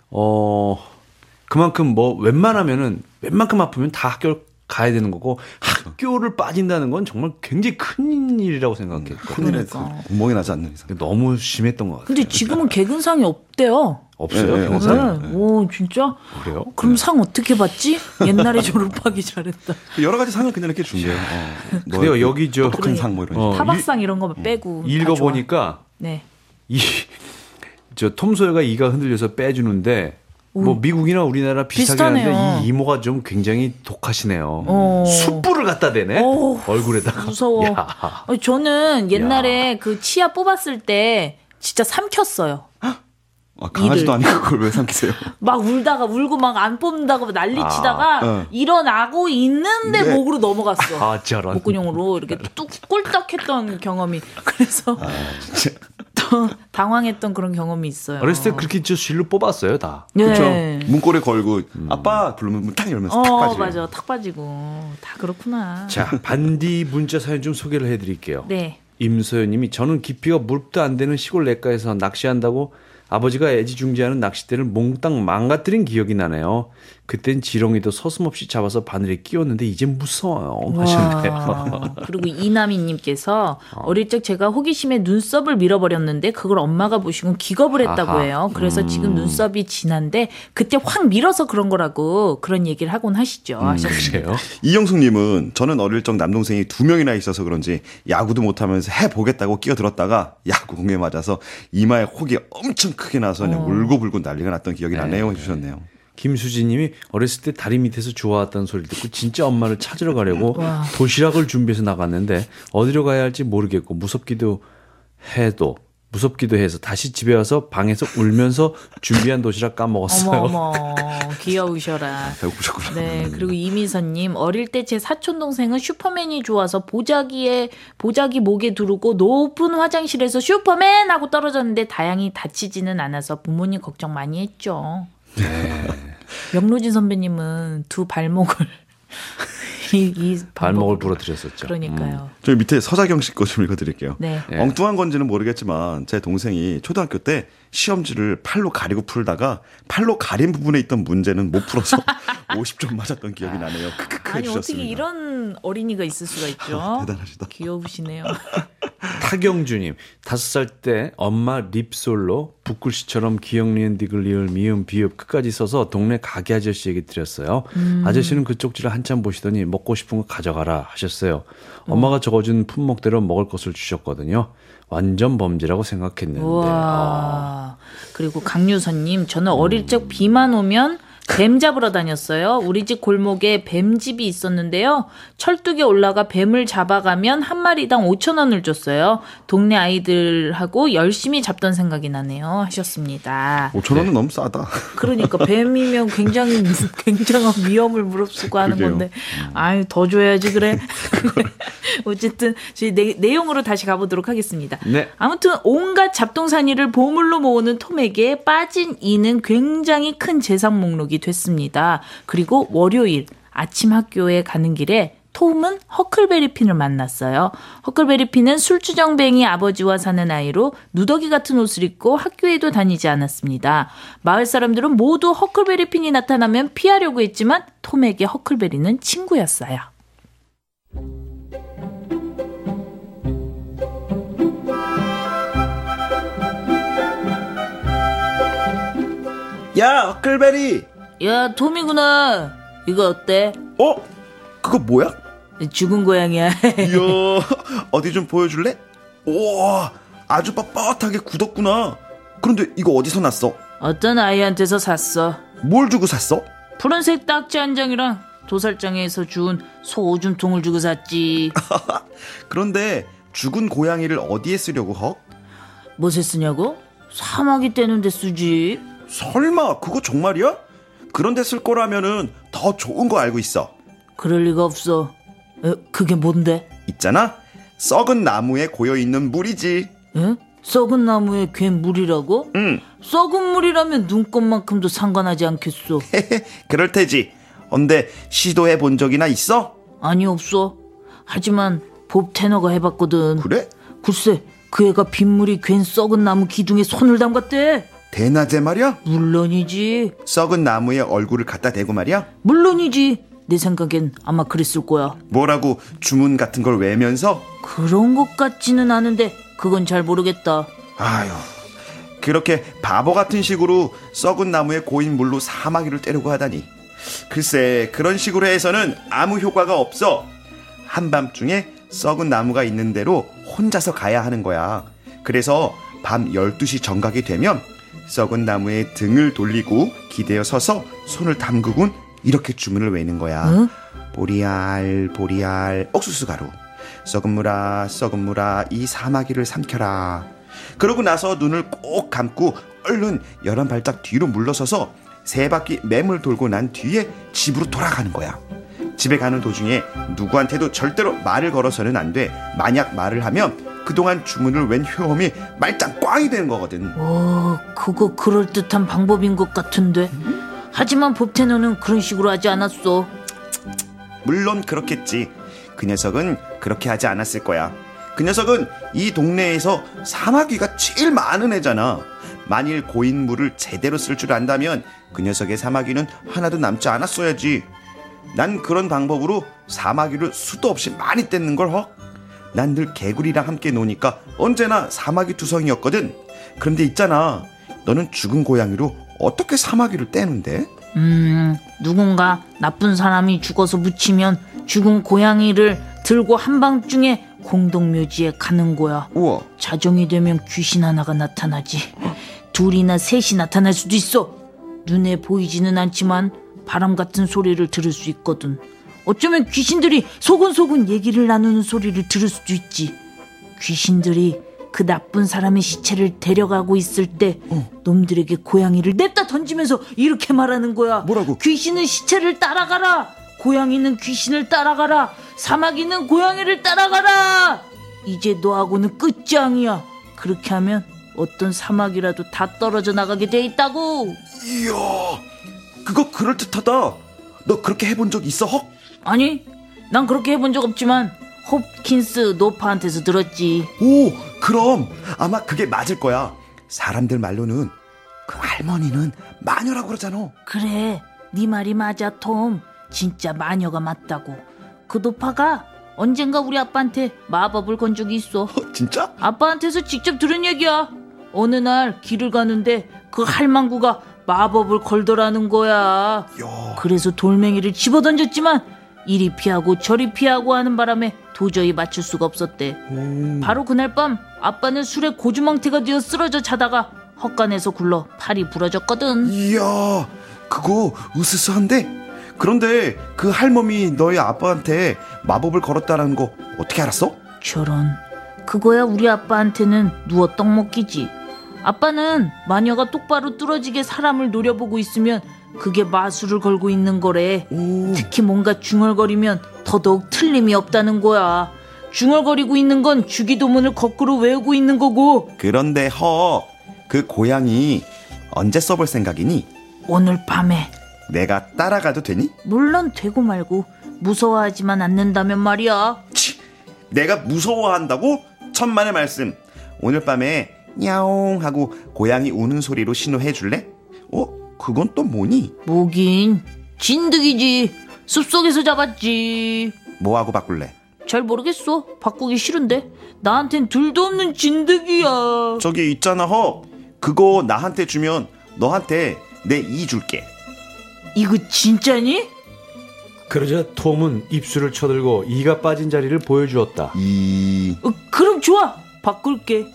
Speaker 1: 그만큼 뭐 웬만큼 아프면 다 학교를 가야 되는 거고 학교를 빠진다는 건 정말 굉장히 큰 일이라고 생각했거든요.
Speaker 3: 큰일에서 구멍이 나지 않는 이상.
Speaker 1: 너무 심했던 것 같아요.
Speaker 2: 근데 지금은 개근상이 없대요.
Speaker 1: 없어요?
Speaker 3: 네,
Speaker 1: 개근상?
Speaker 2: 네. 오, 진짜?
Speaker 1: 그래요?
Speaker 2: 그럼 상 어떻게 받지? 옛날에 졸업하기 잘했다.
Speaker 3: 여러 가지 상을 그냥 이렇게 준대요.
Speaker 1: 근데요, 여기
Speaker 3: 똑똑한 상 뭐 이런.
Speaker 2: 타박상 이런 거 빼고.
Speaker 1: 읽어보니까
Speaker 2: 네.
Speaker 1: 톰 소여가 이가 흔들려서 빼주는데 뭐 미국이나 우리나라 비슷하긴 한데 이 이모가 좀 굉장히 독하시네요. 숯불을 갖다 대네 얼굴에다가.
Speaker 2: 무서워.
Speaker 1: 야.
Speaker 2: 저는 옛날에 그 치아 뽑았을 때 진짜 삼켰어요.
Speaker 3: 강아지도 아니고 그걸 왜 삼키세요?
Speaker 2: 막 울고 막 안 뽑는다고 난리치다가 일어나고 있는데
Speaker 3: 네.
Speaker 2: 목으로 넘어갔어.
Speaker 1: 저런.
Speaker 2: 목근용으로 이렇게 뚝 꿀떡했던 경험이. 그래서 또 당황했던 그런 경험이 있어요.
Speaker 1: 어렸을 때 그렇게 실로 뽑았어요 다.
Speaker 2: 네.
Speaker 3: 그렇죠. 문고리 걸고 아빠 부르면 문 탁 열면서 탁 빠지고.
Speaker 2: 맞아. 탁 빠지고. 다 그렇구나.
Speaker 1: 자, 반디 문자 사연 좀 소개를 해드릴게요.
Speaker 2: 네.
Speaker 1: 임소연님이 저는 깊이가 무릎도 안 되는 시골 냇가에서 낚시한다고 아버지가 애지중지하는 낚싯대를 몽땅 망가뜨린 기억이 나네요. 그땐 지렁이도 서슴없이 잡아서 바늘에 끼웠는데 이제 무서워요 하셨네요.
Speaker 2: 그리고 이남희님께서 어릴 적 제가 호기심에 눈썹을 밀어버렸는데 그걸 엄마가 보시고 기겁을 했다고 해요. 그래서 지금 눈썹이 진한데 그때 확 밀어서 그런 거라고 그런 얘기를 하곤 하시죠.
Speaker 1: 그래요?
Speaker 3: 이영숙님은 저는 어릴 적 남동생이 2명이나 있어서 그런지 야구도 못하면서 해보겠다고 끼어들었다가 야구공에 맞아서 이마에 혹이 엄청 크게 나서 그냥 울고불고 난리가 났던 기억이 나네요 해주셨네요.
Speaker 1: 김수진님이 어렸을 때 다리 밑에서 좋아했던 소리를 듣고 진짜 엄마를 찾으러 가려고 도시락을 준비해서 나갔는데 어디로 가야 할지 모르겠고 무섭기도 해서 다시 집에 와서 방에서 울면서 준비한 도시락 까먹었어요.
Speaker 2: 어머 귀여우셔라.
Speaker 3: 배고프셨구나.
Speaker 2: 네, 그리고 이미선님 어릴 때 제 사촌 동생은 슈퍼맨이 좋아서 보자기 목에 두르고 높은 화장실에서 슈퍼맨 하고 떨어졌는데 다행히 다치지는 않아서 부모님 걱정 많이 했죠.
Speaker 1: 네.
Speaker 2: 명로진 선배님은 두 발목을 이
Speaker 1: 발목을 부러뜨렸었죠.
Speaker 2: 그러니까요.
Speaker 3: 저희 밑에 서자경 씨 거 좀 읽어드릴게요.
Speaker 2: 네.
Speaker 3: 엉뚱한 건지는 모르겠지만 제 동생이 초등학교 때 시험지를 팔로 가리고 풀다가 팔로 가린 부분에 있던 문제는 못 풀어서 50점 맞았던 기억이 나네요.
Speaker 2: 아니
Speaker 3: 해주셨습니다.
Speaker 2: 어떻게 이런 어린이가 있을 수가 있죠.
Speaker 3: 대단하시다.
Speaker 2: 귀여우시네요.
Speaker 1: 타경주님, 5살 때 엄마 립솔로 붓글씨처럼 기억, 니은, 디귿, 리을, 미음, 비읍 끝까지 써서 동네 가게 아저씨에게 드렸어요. 아저씨는 그 쪽지를 한참 보시더니 먹고 싶은 거 가져가라 하셨어요. 엄마가 적어준 품목대로 먹을 것을 주셨거든요. 완전 범죄라고 생각했는데.
Speaker 2: 와. 그리고 강유선님, 저는 어릴 적 비만 오면 뱀 잡으러 다녔어요. 우리 집 골목에 뱀집이 있었는데요. 철뚝에 올라가 뱀을 잡아가면 한 마리당 5,000원을 줬어요. 동네 아이들하고 열심히 잡던 생각이 나네요. 하셨습니다.
Speaker 3: 5,000원은 너무 싸다.
Speaker 2: 그러니까 뱀이면 굉장한 위험을 무릅쓰고 하는
Speaker 3: 그러게요.
Speaker 2: 건데, 아유 더 줘야지 그래. 어쨌든 저희 내용으로 다시 가보도록 하겠습니다.
Speaker 1: 네.
Speaker 2: 아무튼 온갖 잡동사니를 보물로 모으는 톰에게 빠진 이는 굉장히 큰 재산 목록이 됐습니다. 그리고 월요일 아침 학교에 가는 길에 톰은 허클베리 핀을 만났어요. 허클베리 핀은 술주정뱅이 아버지와 사는 아이로 누더기 같은 옷을 입고 학교에도 다니지 않았습니다. 마을 사람들은 모두 허클베리 핀이 나타나면 피하려고 했지만 톰에게 허클베리는 친구였어요.
Speaker 3: 야, 허클베리.
Speaker 2: 야, 톰이구나. 이거 어때?
Speaker 3: 그거 뭐야?
Speaker 2: 죽은 고양이야.
Speaker 3: 이야, 어디 좀 보여줄래? 우와, 아주 빳빳하게 굳었구나. 그런데 이거 어디서 났어?
Speaker 2: 어떤 아이한테서 샀어.
Speaker 3: 뭘 주고 샀어?
Speaker 2: 푸른색 딱지 한 장이랑 도살장에서 준 소오줌통을 주고 샀지.
Speaker 3: 그런데 죽은 고양이를 어디에 쓰려고 허?
Speaker 2: 무엇에 쓰냐고? 사마귀 떼는데 쓰지.
Speaker 3: 설마 그거 정말이야? 그런데 쓸 거라면은 더 좋은 거 알고 있어.
Speaker 2: 그럴 리가 없어. 그게 뭔데?
Speaker 3: 있잖아, 썩은 나무에 고여있는 물이지.
Speaker 2: 에? 썩은 나무에 괴물이라고?
Speaker 3: 응.
Speaker 2: 썩은 물이라면 눈곱만큼도 상관하지 않겠소.
Speaker 3: 그럴 테지. 근데 시도해 본 적이나 있어?
Speaker 2: 아니 없어. 하지만 법 테너가 해봤거든.
Speaker 3: 그래?
Speaker 2: 글쎄 그 애가 빗물이 괜 썩은 나무 기둥에 손을 담갔대.
Speaker 3: 대낮에 말이야?
Speaker 2: 물론이지.
Speaker 3: 썩은 나무에 얼굴을 갖다 대고 말이야?
Speaker 2: 물론이지. 내 생각엔 아마 그랬을 거야.
Speaker 3: 뭐라고 주문 같은 걸 외면서?
Speaker 2: 그런 것 같지는 않은데 그건 잘 모르겠다.
Speaker 3: 아유, 그렇게 바보 같은 식으로 썩은 나무에 고인 물로 사마귀를 때리고 하다니. 글쎄, 그런 식으로 해서는 아무 효과가 없어. 한밤중에 썩은 나무가 있는 데로 혼자서 가야 하는 거야. 그래서 밤 12시 정각이 되면 썩은 나무에 등을 돌리고 기대어 서서 손을 담그곤 이렇게 주문을 외는 거야.
Speaker 2: 응?
Speaker 3: 보리알 보리알 옥수수 가루, 썩은 물아 이 사마귀를 삼켜라. 그러고 나서 눈을 꼭 감고 얼른 11발짝 뒤로 물러서서 3바퀴 맴을 돌고 난 뒤에 집으로 돌아가는 거야. 집에 가는 도중에 누구한테도 절대로 말을 걸어서는 안 돼. 만약 말을 하면 그동안 주문을 웬 효험이 말짱 꽝이 되는 거거든.
Speaker 2: 그거 그럴듯한 방법인 것 같은데. 하지만 법테너는 그런 식으로 하지 않았어.
Speaker 3: 물론 그렇겠지. 그 녀석은 그렇게 하지 않았을 거야. 그 녀석은 이 동네에서 사마귀가 제일 많은 애잖아. 만일 고인물을 제대로 쓸 줄 안다면 그 녀석의 사마귀는 하나도 남지 않았어야지. 난 그런 방법으로 사마귀를 수도 없이 많이 뗐는 걸 허. 난 늘 개구리랑 함께 노니까 언제나 사마귀 투성이었거든. 그런데 있잖아, 너는 죽은 고양이로 어떻게 사마귀를 떼는데?
Speaker 2: 누군가 나쁜 사람이 죽어서 묻히면 죽은 고양이를 들고 한밤중에 공동묘지에 가는 거야.
Speaker 3: 우와.
Speaker 2: 자정이 되면 귀신 하나가 나타나지. 둘이나 셋이 나타날 수도 있어. 눈에 보이지는 않지만 바람 같은 소리를 들을 수 있거든. 어쩌면 귀신들이 소곤소곤 얘기를 나누는 소리를 들을 수도 있지. 귀신들이 그 나쁜 사람의 시체를 데려가고 있을 때 놈들에게 고양이를 냅다 던지면서 이렇게 말하는 거야.
Speaker 3: 뭐라고?
Speaker 2: 귀신은 시체를 따라가라. 고양이는 귀신을 따라가라. 사마귀는 고양이를 따라가라. 이제 너하고는 끝장이야. 그렇게 하면 어떤 사마귀라도 다 떨어져 나가게 돼 있다고.
Speaker 3: 이야, 그거 그럴듯하다. 너 그렇게 해본 적 있어, 헉?
Speaker 2: 아니, 난 그렇게 해본 적 없지만 홉킨스 노파한테서 들었지.
Speaker 3: 오, 그럼 아마 그게 맞을 거야. 사람들 말로는 그 할머니는 마녀라고 그러잖아.
Speaker 2: 그래, 네 말이 맞아, 톰. 진짜 마녀가 맞다고. 그 노파가 언젠가 우리 아빠한테 마법을 건 적이 있어.
Speaker 3: 진짜?
Speaker 2: 아빠한테서 직접 들은 얘기야. 어느 날 길을 가는데 그 할망구가 마법을 걸더라는 거야.
Speaker 3: 야.
Speaker 2: 그래서 돌멩이를 집어던졌지만 이리 피하고 저리 피하고 하는 바람에 도저히 맞출 수가 없었대. 바로 그날 밤 아빠는 술에 고주망태가 되어 쓰러져 자다가 헛간에서 굴러 팔이 부러졌거든.
Speaker 3: 이야, 그거 으스스한데? 그런데 그 할멈이 너희 아빠한테 마법을 걸었다는 거 어떻게 알았어?
Speaker 2: 저런, 그거야 우리 아빠한테는 누워 떡 먹기지. 아빠는 마녀가 똑바로 뚫어지게 사람을 노려보고 있으면 그게 마술을 걸고 있는 거래.
Speaker 3: 오.
Speaker 2: 특히 뭔가 중얼거리면 더더욱 틀림이 없다는 거야. 중얼거리고 있는 건 주기도문을 거꾸로 외우고 있는 거고.
Speaker 3: 그런데 그 고양이 언제 써볼 생각이니?
Speaker 2: 오늘 밤에.
Speaker 3: 내가 따라가도 되니?
Speaker 2: 물론 되고 말고. 무서워하지만 않는다면 말이야.
Speaker 3: 치, 내가 무서워한다고? 천만의 말씀. 오늘 밤에 야옹 하고 고양이 우는 소리로 신호해 줄래? 그건 또 뭐니?
Speaker 2: 뭐긴 진드기지. 숲속에서 잡았지.
Speaker 3: 뭐하고 바꿀래?
Speaker 2: 잘 모르겠어. 바꾸기 싫은데. 나한텐 둘도 없는 진드기야.
Speaker 3: 저기 있잖아, 그거 나한테 주면 너한테 내 이 줄게.
Speaker 2: 이거 진짜니?
Speaker 1: 그러자 톰은 입술을 쳐들고 이가 빠진 자리를 보여주었다.
Speaker 2: 그럼 좋아. 바꿀게.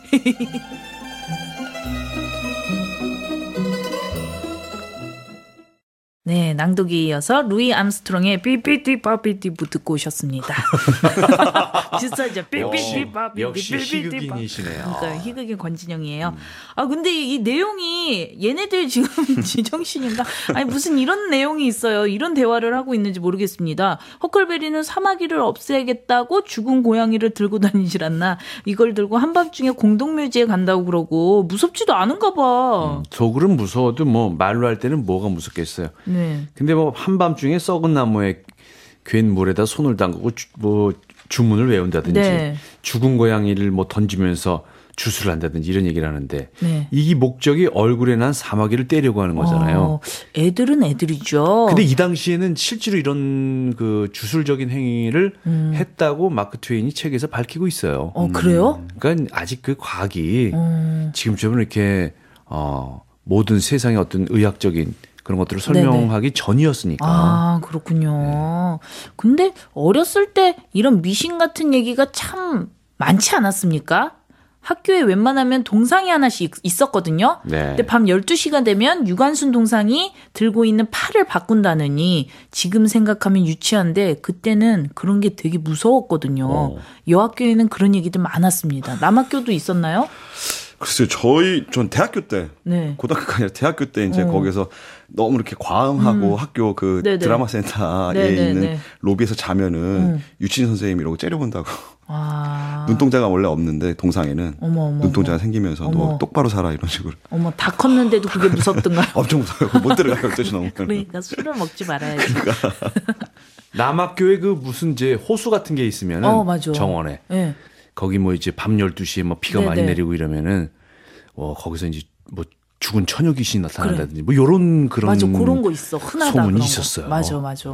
Speaker 2: 네, 낭독에 이어서 루이 암스트롱의 삐삐띠빠삐띠부 듣고 오셨습니다. 비슷하죠? 삐삐띠빠삐띠.
Speaker 1: 역시 희극인이시네요.
Speaker 2: 그러니까 희극인 권진영이에요. 아, 근데 이 내용이 얘네들 지금 지정신인가? 아니, 무슨 이런 내용이 있어요. 이런 대화를 하고 있는지 모르겠습니다. 허클베리는 사마귀를 없애겠다고 죽은 고양이를 들고 다니질 않나. 이걸 들고 한밤중에 공동묘지에 간다고 그러고 무섭지도 않은가 봐.
Speaker 1: 속으로는 무서워도 뭐 말로 할 때는 뭐가 무섭겠어요.
Speaker 2: 네.
Speaker 1: 근데 뭐 한밤중에 썩은 나무에 괜 물에다 손을 담그고 뭐 주문을 외운다든지
Speaker 2: 네.
Speaker 1: 죽은 고양이를 뭐 던지면서 주술을 한다든지 이런 얘기를 하는데
Speaker 2: 네.
Speaker 1: 이 목적이 얼굴에 난 사마귀를 때리려고 하는 거잖아요.
Speaker 2: 애들은 애들이죠.
Speaker 1: 근데 이 당시에는 실제로 이런 그 주술적인 행위를 했다고 마크 트웨인이 책에서 밝히고 있어요.
Speaker 2: 그래요?
Speaker 1: 그러니까 아직 그 과학이 지금처럼 이렇게 모든 세상의 어떤 의학적인 그런 것들을 설명하기 전이었으니까.
Speaker 2: 아, 그렇군요. 근데 어렸을 때 이런 미신 같은 얘기가 참 많지 않았습니까? 학교에 웬만하면 동상이 하나씩 있었거든요.
Speaker 1: 네.
Speaker 2: 근데 밤 12시가 되면 유관순 동상이 들고 있는 팔을 바꾼다느니 지금 생각하면 유치한데 그때는 그런 게 되게 무서웠거든요. 여학교에는 그런 얘기들 많았습니다. 남학교도 있었나요?
Speaker 3: 글쎄요, 전 대학교 때,
Speaker 2: 네.
Speaker 3: 고등학교가 아니라 대학교 때 이제 거기서 너무 이렇게 과음하고 학교 그
Speaker 2: 네네.
Speaker 3: 드라마 센터에
Speaker 2: 네네네.
Speaker 3: 있는 로비에서 자면은 유치인 선생님이 이러고 째려본다고.
Speaker 2: 아.
Speaker 3: 눈동자가 원래 없는데 동상에는
Speaker 2: 어머.
Speaker 3: 눈동자가 생기면서
Speaker 2: 어머.
Speaker 3: 너 똑바로 살아 이런 식으로.
Speaker 2: 어머, 다 컸는데도 그게 무섭던가요?
Speaker 3: 엄청 무서워요. 못 들어가요. 12시 넘으면.
Speaker 2: 그러니까 술을 먹지 말아야지.
Speaker 1: 남학교에 그 무슨 이제 호수 같은 게 있으면은
Speaker 2: 맞아.
Speaker 1: 정원에
Speaker 2: 네.
Speaker 1: 거기 뭐 이제 밤 12시에 뭐 비가 많이 내리고 이러면은 거기서 이제 뭐 죽은 처녀 귀신이 나타난다든지 뭐 요런 그런
Speaker 2: 맞아, 그런 거 있어. 흔하다.
Speaker 1: 소문이
Speaker 2: 그런
Speaker 1: 있었어요.
Speaker 2: 거. 맞아.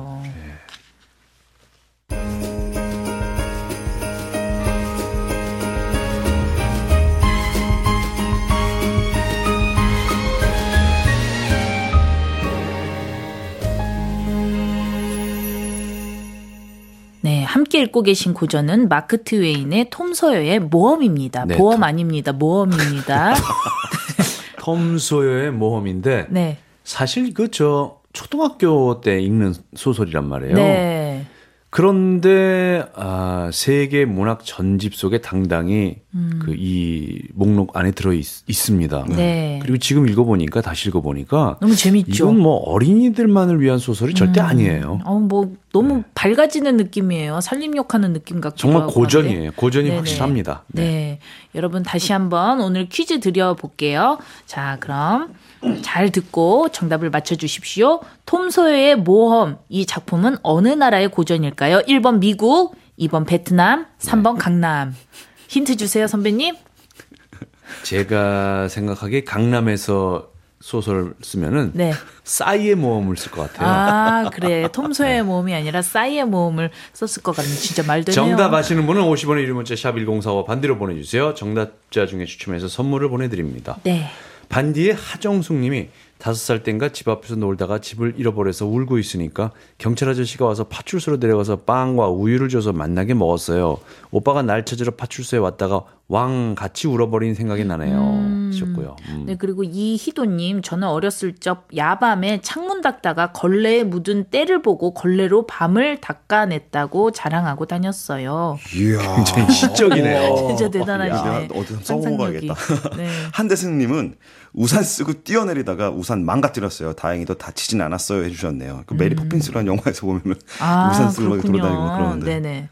Speaker 2: 네, 함께 읽고 계신 고전은 마크 트웨인의 톰 소여의 모험입니다.
Speaker 1: 네,
Speaker 2: 보험 아닙니다. 모험입니다.
Speaker 1: 톰 소여의 모험인데
Speaker 2: 네.
Speaker 1: 사실 그 초등학교 때 읽는 소설이란 말이에요.
Speaker 2: 네.
Speaker 1: 그런데 세계 문학 전집 속에 당당히 그 이 목록 안에 들어 있습니다.
Speaker 2: 네.
Speaker 1: 그리고 지금 읽어보니까 다시 읽어보니까
Speaker 2: 너무 재밌죠.
Speaker 1: 이건 뭐 어린이들만을 위한 소설이 절대 아니에요.
Speaker 2: 뭐 너무 밝아지는 느낌이에요. 살림욕하는 느낌 같기도
Speaker 1: 정말
Speaker 2: 하고.
Speaker 1: 고전이에요. 고전이
Speaker 2: 네네.
Speaker 1: 확실합니다.
Speaker 2: 네. 여러분 다시 한번 오늘 퀴즈 드려볼게요. 자, 그럼 잘 듣고 정답을 맞춰주십시오. 톰 소여의 모험, 이 작품은 어느 나라의 고전일까요? 있을까요? 1번 미국, 2번 베트남, 3번 강남. 힌트 주세요, 선배님.
Speaker 1: 제가 생각하기에 강남에서 소설 쓰면은
Speaker 2: 네.
Speaker 1: 싸이의 모험을 쓸 것 같아요.
Speaker 2: 아, 그래. 톰소의 모험이 아니라 싸이의 모험을 썼을 것 같네. 진짜 말되네요.
Speaker 1: 정답 아시는 분은 50원의 유료 문자 샵 1045 반디로 보내주세요. 정답자 중에 추첨해서 선물을 보내드립니다.
Speaker 2: 네.
Speaker 1: 반디의 하정숙 님이 5살 땐가 집 앞에서 놀다가 집을 잃어버려서 울고 있으니까 경찰 아저씨가 와서 파출소로 데려가서 빵과 우유를 줘서 만나게 먹었어요. 오빠가 날 찾으러 파출소에 왔다가 왕 같이 울어버린 생각이 나네요. 하셨고요.
Speaker 2: 네, 그리고 이희도님, 저는 어렸을 적 야밤에 창문 닦다가 걸레에 묻은 때를 보고 걸레로 밤을 닦아냈다고 자랑하고 다녔어요.
Speaker 3: 이야.
Speaker 1: 굉장히 시적이네요.
Speaker 2: 진짜 대단하시네.
Speaker 3: 어디 써먹어야겠다.
Speaker 2: 네.
Speaker 3: 한대승님은 우산 쓰고 뛰어내리다가 우산 망가뜨렸어요. 다행히도 다치진 않았어요 해주셨네요. 그 메리 포핀스라는 영화에서 보면은 우산 쓰고 막 돌아다니고 그러는데.
Speaker 2: 네네.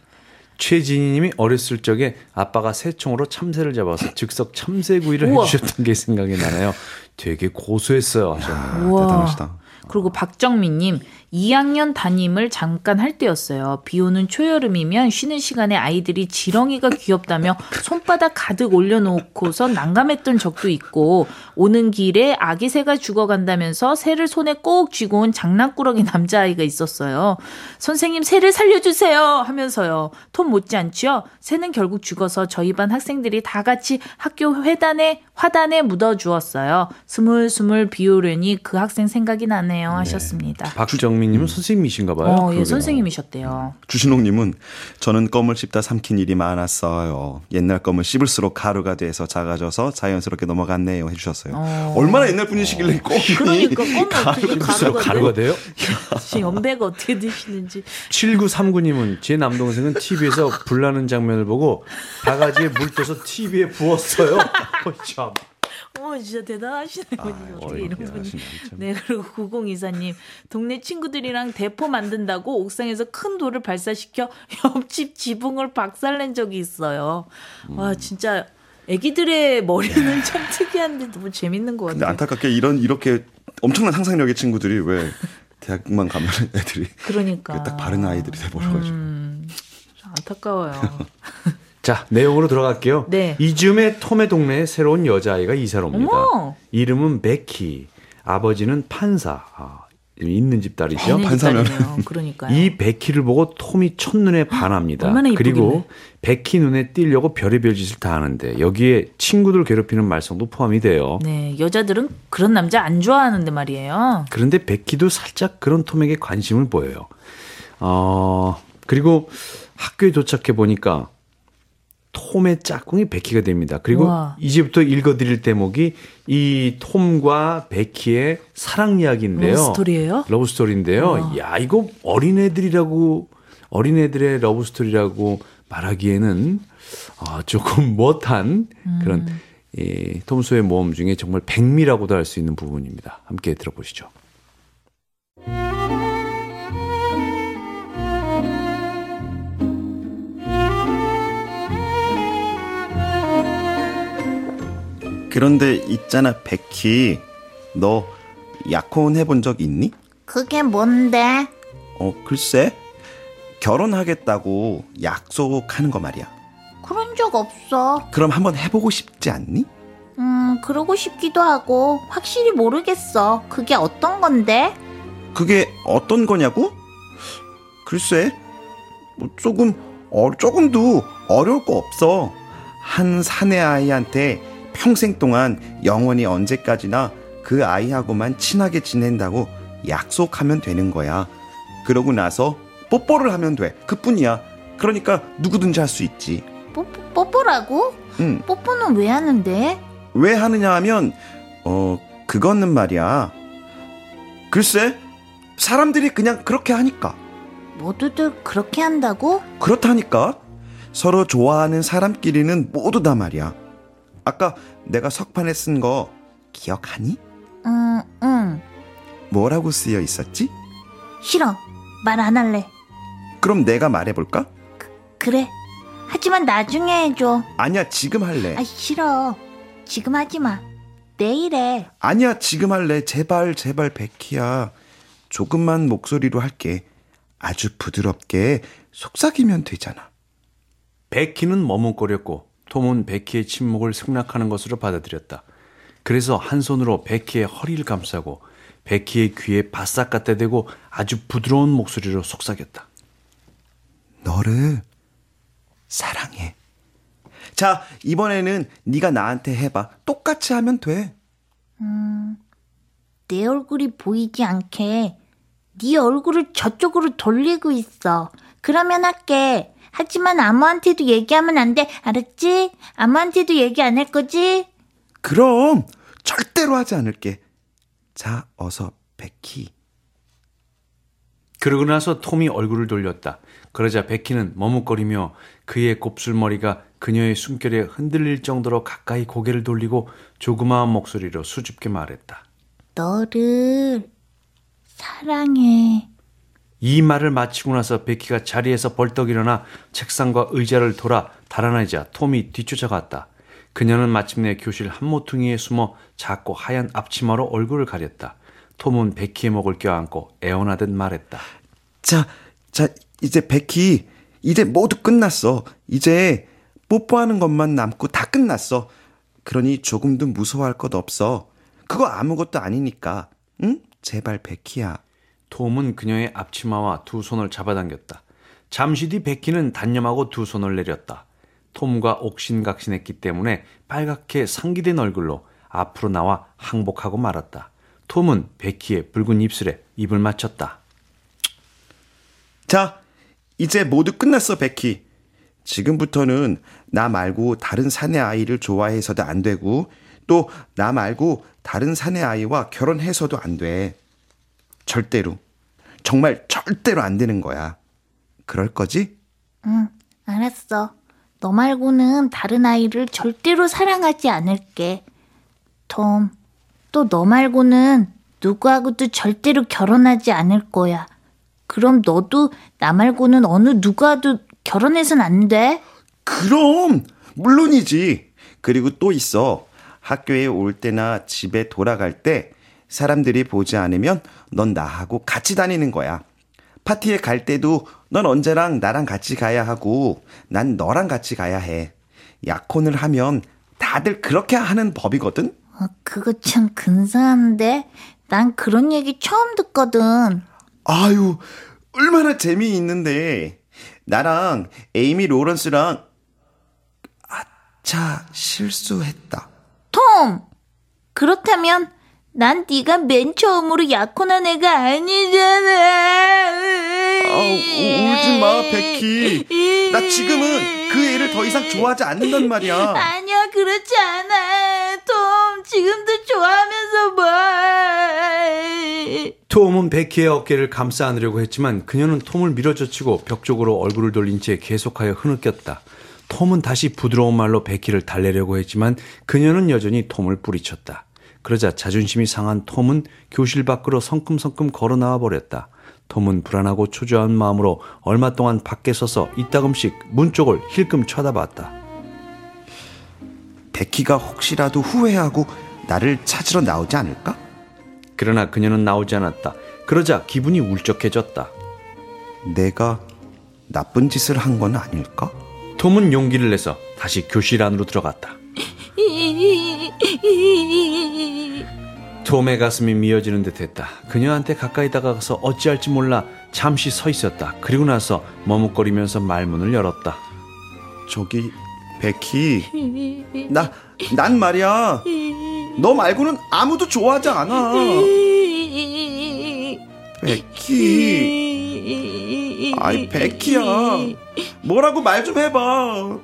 Speaker 1: 최진희님이 어렸을 적에 아빠가 새총으로 참새를 잡아서 즉석 참새구이를
Speaker 2: 우와.
Speaker 1: 해주셨던 게 생각이 나네요. 되게 고소했어요 하셨네요.
Speaker 2: 우와.
Speaker 3: 대단하시다.
Speaker 2: 그리고 박정민님, 2학년 담임을 잠깐 할 때였어요. 비 오는 초여름이면 쉬는 시간에 아이들이 지렁이가 귀엽다며 손바닥 가득 올려놓고서 난감했던 적도 있고, 오는 길에 아기 새가 죽어간다면서 새를 손에 꼭 쥐고 온 장난꾸러기 남자아이가 있었어요. 선생님, 새를 살려주세요 하면서요. 톰 못지않지요. 새는 결국 죽어서 저희 반 학생들이 다 같이 학교 화단에 묻어주었어요. 스물스물 비 오려니 그 학생 생각이 나네요 하셨습니다.
Speaker 1: 박정민님은 선생님이신가 봐요.
Speaker 2: 예, 선생님이셨대요.
Speaker 3: 주신옥님은 저는 껌을 씹다 삼킨 일이 많았어요. 옛날 껌을 씹을수록 가루가 돼서 작아져서 자연스럽게 넘어갔네요 해주셨어요. 얼마나 옛날 분이시길래 껌이
Speaker 2: 그러니까 껌을 어떻게
Speaker 1: 가루가 돼요?
Speaker 2: 연배가 어떻게 되시는지.
Speaker 1: 7939님은 제 남동생은 TV에서 불나는 장면을 보고 바가지에 물 떠서 TV에 부었어요. 참.
Speaker 2: 진짜 대단하시네요. 어떻게 이런 분이.
Speaker 3: 참.
Speaker 2: 네, 그리고 9024님, 동네 친구들이랑 대포 만든다고 옥상에서 큰 돌을 발사시켜 옆집 지붕을 박살낸 적이 있어요. 와, 진짜 애기들의 머리는 참 특이한데 너무 재밌는 것
Speaker 3: 근데
Speaker 2: 같아요.
Speaker 3: 안타깝게 이렇게 엄청난 상상력의 친구들이 왜 대학만 가면 애들이
Speaker 2: 그러니까
Speaker 3: 딱 바른 아이들이 돼버려가지고.
Speaker 2: 안타까워요.
Speaker 1: 자, 내용으로 들어갈게요.
Speaker 2: 네.
Speaker 1: 이즈음에 톰의 동네에 새로운 여자아이가 이사를 옵니다.
Speaker 2: 어머.
Speaker 1: 이름은 베키. 아버지는 판사. 있는 집 딸이죠.
Speaker 3: 판사면.
Speaker 2: 그러니까요.
Speaker 1: 이 베키를 보고 톰이 첫눈에 반합니다.
Speaker 2: 얼마나 이쁘길래.
Speaker 1: 그리고 베키 눈에 띄려고 별의별 짓을 다 하는데 여기에 친구들 괴롭히는 말썽도 포함이 돼요.
Speaker 2: 네, 여자들은 그런 남자 안 좋아하는데 말이에요.
Speaker 1: 그런데 베키도 살짝 그런 톰에게 관심을 보여요. 그리고 학교에 도착해 보니까 톰의 짝꿍이 베키가 됩니다. 그리고
Speaker 2: 우와.
Speaker 1: 이제부터 읽어드릴 대목이 이 톰과 베키의 사랑 이야기인데요.
Speaker 2: 러브스토리예요?
Speaker 1: 러브스토리인데요.
Speaker 2: 우와.
Speaker 1: 야, 이거 어린애들의 러브스토리라고 말하기에는 조금 못한 그런 톰소의 모험 중에 정말 백미라고도 할 수 있는 부분입니다. 함께 들어보시죠.
Speaker 3: 그런데 있잖아 베키, 너 약혼 해본 적 있니?
Speaker 4: 그게 뭔데?
Speaker 3: 글쎄 결혼하겠다고 약속하는 거 말이야.
Speaker 4: 그런 적 없어.
Speaker 3: 그럼 한번 해보고 싶지 않니?
Speaker 4: 그러고 싶기도 하고 확실히 모르겠어. 그게 어떤 건데?
Speaker 3: 그게 어떤 거냐고? 글쎄 조금도 어려울 거 없어. 한 사내 아이한테 평생 동안 영원히 언제까지나 그 아이하고만 친하게 지낸다고 약속하면 되는 거야. 그러고 나서 뽀뽀를 하면 돼. 그뿐이야. 그러니까 누구든지 할 수 있지.
Speaker 4: 뽀뽀라고?
Speaker 3: 응.
Speaker 4: 뽀뽀는 왜 하는데?
Speaker 3: 왜 하느냐 하면 그거는 말이야. 글쎄 사람들이 그냥 그렇게 하니까.
Speaker 4: 모두들 그렇게 한다고?
Speaker 3: 그렇다니까. 서로 좋아하는 사람끼리는 모두 다 말이야. 아까 내가 석판에 쓴 거 기억하니?
Speaker 4: 응.
Speaker 3: 뭐라고 쓰여 있었지?
Speaker 4: 싫어. 말 안 할래.
Speaker 3: 그럼 내가 말해볼까?
Speaker 4: 그래. 하지만 나중에 해줘.
Speaker 3: 아니야 지금 할래.
Speaker 4: 싫어. 지금 하지 마. 내일 해.
Speaker 3: 아니야 지금 할래. 제발 베키야. 조금만 목소리로 할게. 아주 부드럽게 속삭이면 되잖아.
Speaker 1: 베키는 머뭇거렸고 톰은 베키의 침묵을 승낙하는 것으로 받아들였다. 그래서 한 손으로 베키의 허리를 감싸고 베키의 귀에 바싹 갖다 대고 아주 부드러운 목소리로 속삭였다.
Speaker 3: 너를 사랑해. 자, 이번에는 네가 나한테 해봐. 똑같이 하면 돼.
Speaker 4: 내 얼굴이 보이지 않게 네 얼굴을 저쪽으로 돌리고 있어. 그러면 할게. 하지만 아무한테도 얘기하면 안 돼. 알았지? 아무한테도 얘기 안 할 거지?
Speaker 3: 그럼 절대로 하지 않을게. 자, 어서 베키.
Speaker 1: 그러고 나서 톰이 얼굴을 돌렸다. 그러자 베키는 머뭇거리며 그의 곱슬머리가 그녀의 숨결에 흔들릴 정도로 가까이 고개를 돌리고 조그마한 목소리로 수줍게 말했다.
Speaker 4: 너를 사랑해.
Speaker 1: 이 말을 마치고 나서 베키가 자리에서 벌떡 일어나 책상과 의자를 돌아 달아나자 톰이 뒤쫓아갔다. 그녀는 마침내 교실 한 모퉁이에 숨어 작고 하얀 앞치마로 얼굴을 가렸다. 톰은 베키의 목을 껴안고 애원하듯 말했다.
Speaker 3: 자, 이제 베키, 이제 모두 끝났어. 이제 뽀뽀하는 것만 남고 다 끝났어. 그러니 조금도 무서워할 것 없어. 그거 아무것도 아니니까. 응? 제발 베키야.
Speaker 1: 톰은 그녀의 앞치마와 두 손을 잡아당겼다. 잠시 뒤 베키는 단념하고 두 손을 내렸다. 톰과 옥신각신했기 때문에 빨갛게 상기된 얼굴로 앞으로 나와 항복하고 말았다. 톰은 베키의 붉은 입술에 입을 맞췄다.
Speaker 3: 자, 이제 모두 끝났어, 베키. 지금부터는 나 말고 다른 사내 아이를 좋아해서도 안 되고 또 나 말고 다른 사내 아이와 결혼해서도 안 돼. 절대로. 정말 절대로 안 되는 거야. 그럴 거지?
Speaker 4: 응, 알았어. 너 말고는 다른 아이를 절대로 사랑하지 않을게. 톰, 또 너 말고는 누구하고도 절대로 결혼하지 않을 거야. 그럼 너도 나 말고는 어느 누구와도 결혼해선 안 돼?
Speaker 3: 그럼 물론이지. 그리고 또 있어. 학교에 올 때나 집에 돌아갈 때 사람들이 보지 않으면 넌 나하고 같이 다니는 거야. 파티에 갈 때도 넌 언제랑 나랑 같이 가야 하고 난 너랑 같이 가야 해. 약혼을 하면 다들 그렇게 하는 법이거든.
Speaker 4: 그거 참 근사한데 난 그런 얘기 처음 듣거든.
Speaker 3: 아유, 얼마나 재미있는데. 나랑 에이미 로런스랑 아차 실수했다.
Speaker 4: 톰! 그렇다면 난 네가 맨 처음으로 약혼한 애가 아니잖아.
Speaker 3: 울지 마, 베키. 나 지금은 그 애를 더 이상 좋아하지 않는단 말이야.
Speaker 4: 아니야, 그렇지 않아. 톰, 지금도 좋아하면서 뭐.
Speaker 1: 톰은 베키의 어깨를 감싸 안으려고 했지만 그녀는 톰을 밀어젖히고 벽 쪽으로 얼굴을 돌린 채 계속하여 흐느꼈다. 톰은 다시 부드러운 말로 베키를 달래려고 했지만 그녀는 여전히 톰을 뿌리쳤다. 그러자 자존심이 상한 톰은 교실 밖으로 성큼성큼 걸어 나와 버렸다. 톰은 불안하고 초조한 마음으로 얼마 동안 밖에 서서 이따금씩 문 쪽을 힐끔 쳐다봤다.
Speaker 3: 베키가 혹시라도 후회하고 나를 찾으러 나오지 않을까?
Speaker 1: 그러나 그녀는 나오지 않았다. 그러자 기분이 울적해졌다.
Speaker 3: 내가 나쁜 짓을 한 건 아닐까?
Speaker 1: 톰은 용기를 내서 다시 교실 안으로 들어갔다. 톰의 가슴이 미어지는 듯했다. 그녀한테 가까이 다가가서 어찌할지 몰라 잠시 서 있었다. 그리고 나서 머뭇거리면서 말문을 열었다.
Speaker 3: 저기 베키, 난 말이야, 너 말고는 아무도 좋아하지 않아. 베키, 아이 베키야, 뭐라고 말 좀 해봐.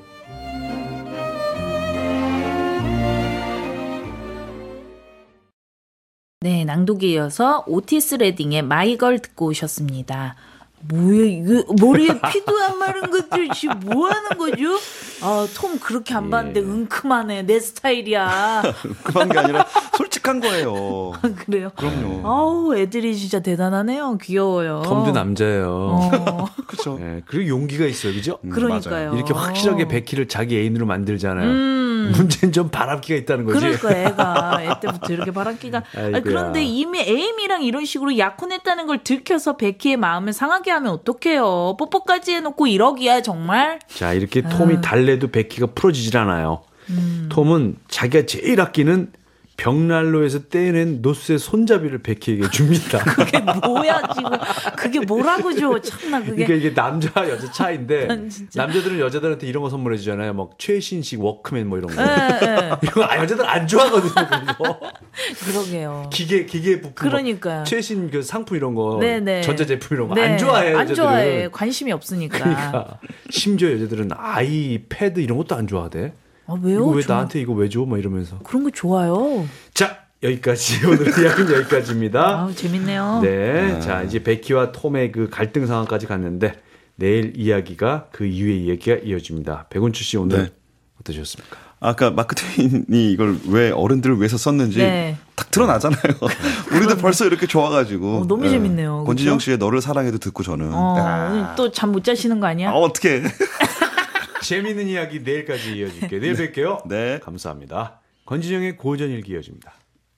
Speaker 2: 네, 낭독에 이어서 오티스 레딩의 마이걸 듣고 오셨습니다. 뭐야, 이거 머리에 피도 안 마른 것들 지금 뭐 하는 거죠? 톰 그렇게 안 봤는데 은큼하네. 내 스타일이야.
Speaker 3: 그런 게 아니라 솔직한 거예요.
Speaker 2: 그래요?
Speaker 3: 그럼요.
Speaker 2: 아우, 애들이 진짜 대단하네요. 귀여워요.
Speaker 1: 톰도 남자예요.
Speaker 3: 그렇죠.
Speaker 1: 네, 그리고 용기가 있어요, 그죠?
Speaker 2: 그러니까요.
Speaker 1: 이렇게 확실하게 베키를 자기 애인으로 만들잖아요. 문제는 좀 바람기가 있다는 거지.
Speaker 2: 그러니까 애가 애 때부터 이렇게 바람기가. 아니, 그런데 이미 에이미랑 이런 식으로 약혼했다는 걸 들켜서 베키의 마음을 상하게 하면 어떡해요. 뽀뽀까지 해놓고 1억이야 정말.
Speaker 1: 자, 이렇게 톰이 달래도 베키가 풀어지질 않아요. 톰은 자기가 제일 아끼는 벽난로에서 떼낸 노스의 손잡이를 베키에게 줍니다.
Speaker 2: 그게 뭐야 지금. 그게 뭐라고 줘. 참나 그게.
Speaker 1: 그러니까 이게 남자 여자 차이인데 남자들은 여자들한테 이런 거 선물해 주잖아요. 막 최신식 워크맨 뭐 이런 거. 이런 거 여자들 안 좋아하거든요. 그거.
Speaker 2: 그러게요.
Speaker 1: 기계 부품.
Speaker 2: 그러니까요.
Speaker 1: 최신 그 상품 이런 거.
Speaker 2: 네네.
Speaker 1: 전자제품 이런 거 안 좋아해.
Speaker 2: 안
Speaker 1: 여자들은.
Speaker 2: 좋아해. 관심이 없으니까.
Speaker 1: 그러니까 심지어 여자들은 아이패드 이런 것도 안 좋아하대.
Speaker 2: 아, 왜요?
Speaker 1: 이거 왜 나한테 이거 왜 줘? 막 이러면서.
Speaker 2: 그런 거 좋아요.
Speaker 1: 자, 여기까지. 오늘 이야기는 여기까지입니다.
Speaker 2: 아, 재밌네요.
Speaker 1: 네. 자, 이제 베키와 톰의 그 갈등 상황까지 갔는데 내일 이야기가 그 이후의 이야기가 이어집니다. 백운추 씨 오늘 어떠셨습니까?
Speaker 3: 아까 마크 트웨인이 이걸 왜 어른들을 위해서 썼는지 딱 드러나잖아요. 우리도 벌써 이렇게 좋아가지고.
Speaker 2: 너무 재밌네요.
Speaker 3: 권진영 씨의 너를 사랑해도 듣고 저는.
Speaker 2: 또 잠 못 자시는 거 아니야?
Speaker 3: 어떡해.
Speaker 1: 재미있는 이야기 내일까지 이어질게요. 내일 뵐게요.
Speaker 3: 네.
Speaker 1: 감사합니다. 권진영의 고전일기 이어집니다.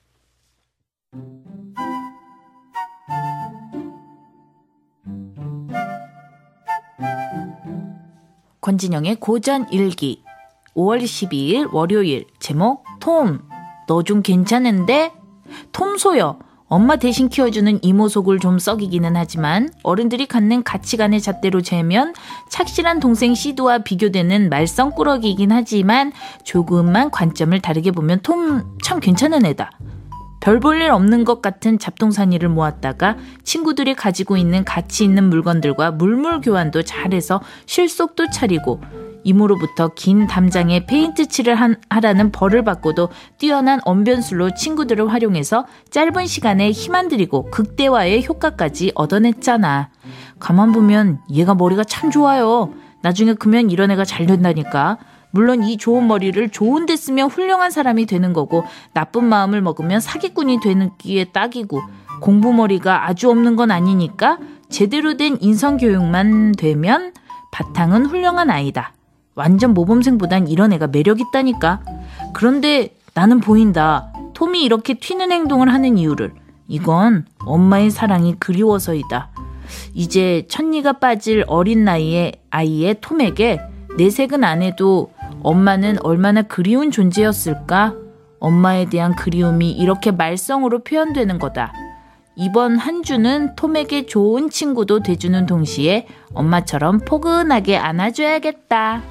Speaker 2: 권진영의 고전일기 5월 12일 월요일 제목 톰, 너 좀 괜찮은데? 톰 소여 엄마 대신 키워주는 이모 속을 좀 썩이기는 하지만 어른들이 갖는 가치관의 잣대로 재면 착실한 동생 시드와 비교되는 말썽꾸러기이긴 하지만 조금만 관점을 다르게 보면 톰 참 괜찮은 애다. 별 볼 일 없는 것 같은 잡동사니를 모았다가 친구들이 가지고 있는 가치 있는 물건들과 물물 교환도 잘해서 실속도 차리고 이모로부터 긴 담장에 페인트 칠을 하라는 벌을 받고도 뛰어난 언변술로 친구들을 활용해서 짧은 시간에 힘 안 들이고 극대화의 효과까지 얻어냈잖아. 가만 보면 얘가 머리가 참 좋아요. 나중에 크면 이런 애가 잘 된다니까. 물론 이 좋은 머리를 좋은 데 쓰면 훌륭한 사람이 되는 거고 나쁜 마음을 먹으면 사기꾼이 되는 기에 딱이고 공부머리가 아주 없는 건 아니니까 제대로 된 인성교육만 되면 바탕은 훌륭한 아이다. 완전 모범생보단 이런 애가 매력 있다니까. 그런데 나는 보인다. 톰이 이렇게 튀는 행동을 하는 이유를. 이건 엄마의 사랑이 그리워서이다. 이제 천니가 빠질 어린 나이의 아이의 톰에게 내색은 안 해도 엄마는 얼마나 그리운 존재였을까? 엄마에 대한 그리움이 이렇게 말썽으로 표현되는 거다. 이번 한 주는 톰에게 좋은 친구도 돼주는 동시에 엄마처럼 포근하게 안아줘야겠다.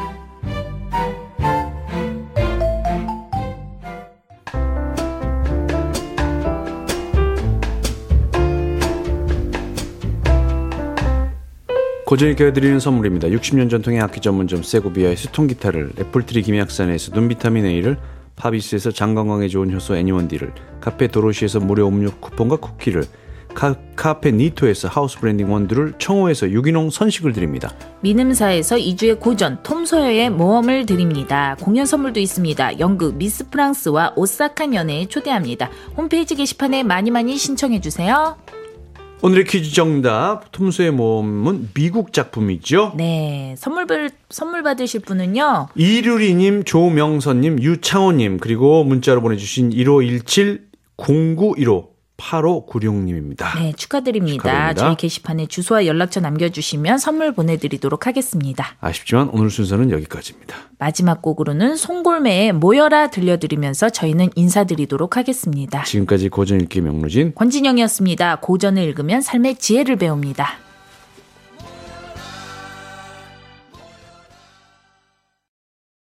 Speaker 1: 고전일기가 드리는 선물입니다. 60년 전통의 악기 전문점 세고비아의 수통기타를, 애플트리 김약산에서 눈비타민 A를, 파비스에서 장건강에 좋은 효소 애니원디를, 카페 도로시에서 무료 음료 쿠폰과 쿠키를, 카페 니토에서 하우스 브랜딩 원두를, 청호에서 유기농 선식을 드립니다.
Speaker 2: 미ንም사에서 2주의 고전 톰 소여의 모험을 드립니다. 공연 선물도 있습니다. 연극 미스 프랑스와 오싹한 연애에 초대합니다. 홈페이지 게시판에 많이 신청해주세요.
Speaker 1: 오늘의 퀴즈 정답, 톰소의 모험은 미국 작품이죠?
Speaker 2: 네, 선물 받으실 분은요,
Speaker 1: 이류리님, 조명선님, 유창호님, 그리고 문자로 보내주신 1517-0915 8596님입니다.
Speaker 2: 네, 축하드립니다. 저희 게시판에 주소와 연락처 남겨주시면 선물 보내드리도록 하겠습니다.
Speaker 1: 아쉽지만 오늘 순서는 여기까지입니다.
Speaker 2: 마지막 곡으로는 송골매의 모여라 들려드리면서 저희는 인사드리도록 하겠습니다.
Speaker 1: 지금까지 고전 읽기 명로진
Speaker 2: 권진영이었습니다. 고전을 읽으면 삶의 지혜를 배웁니다.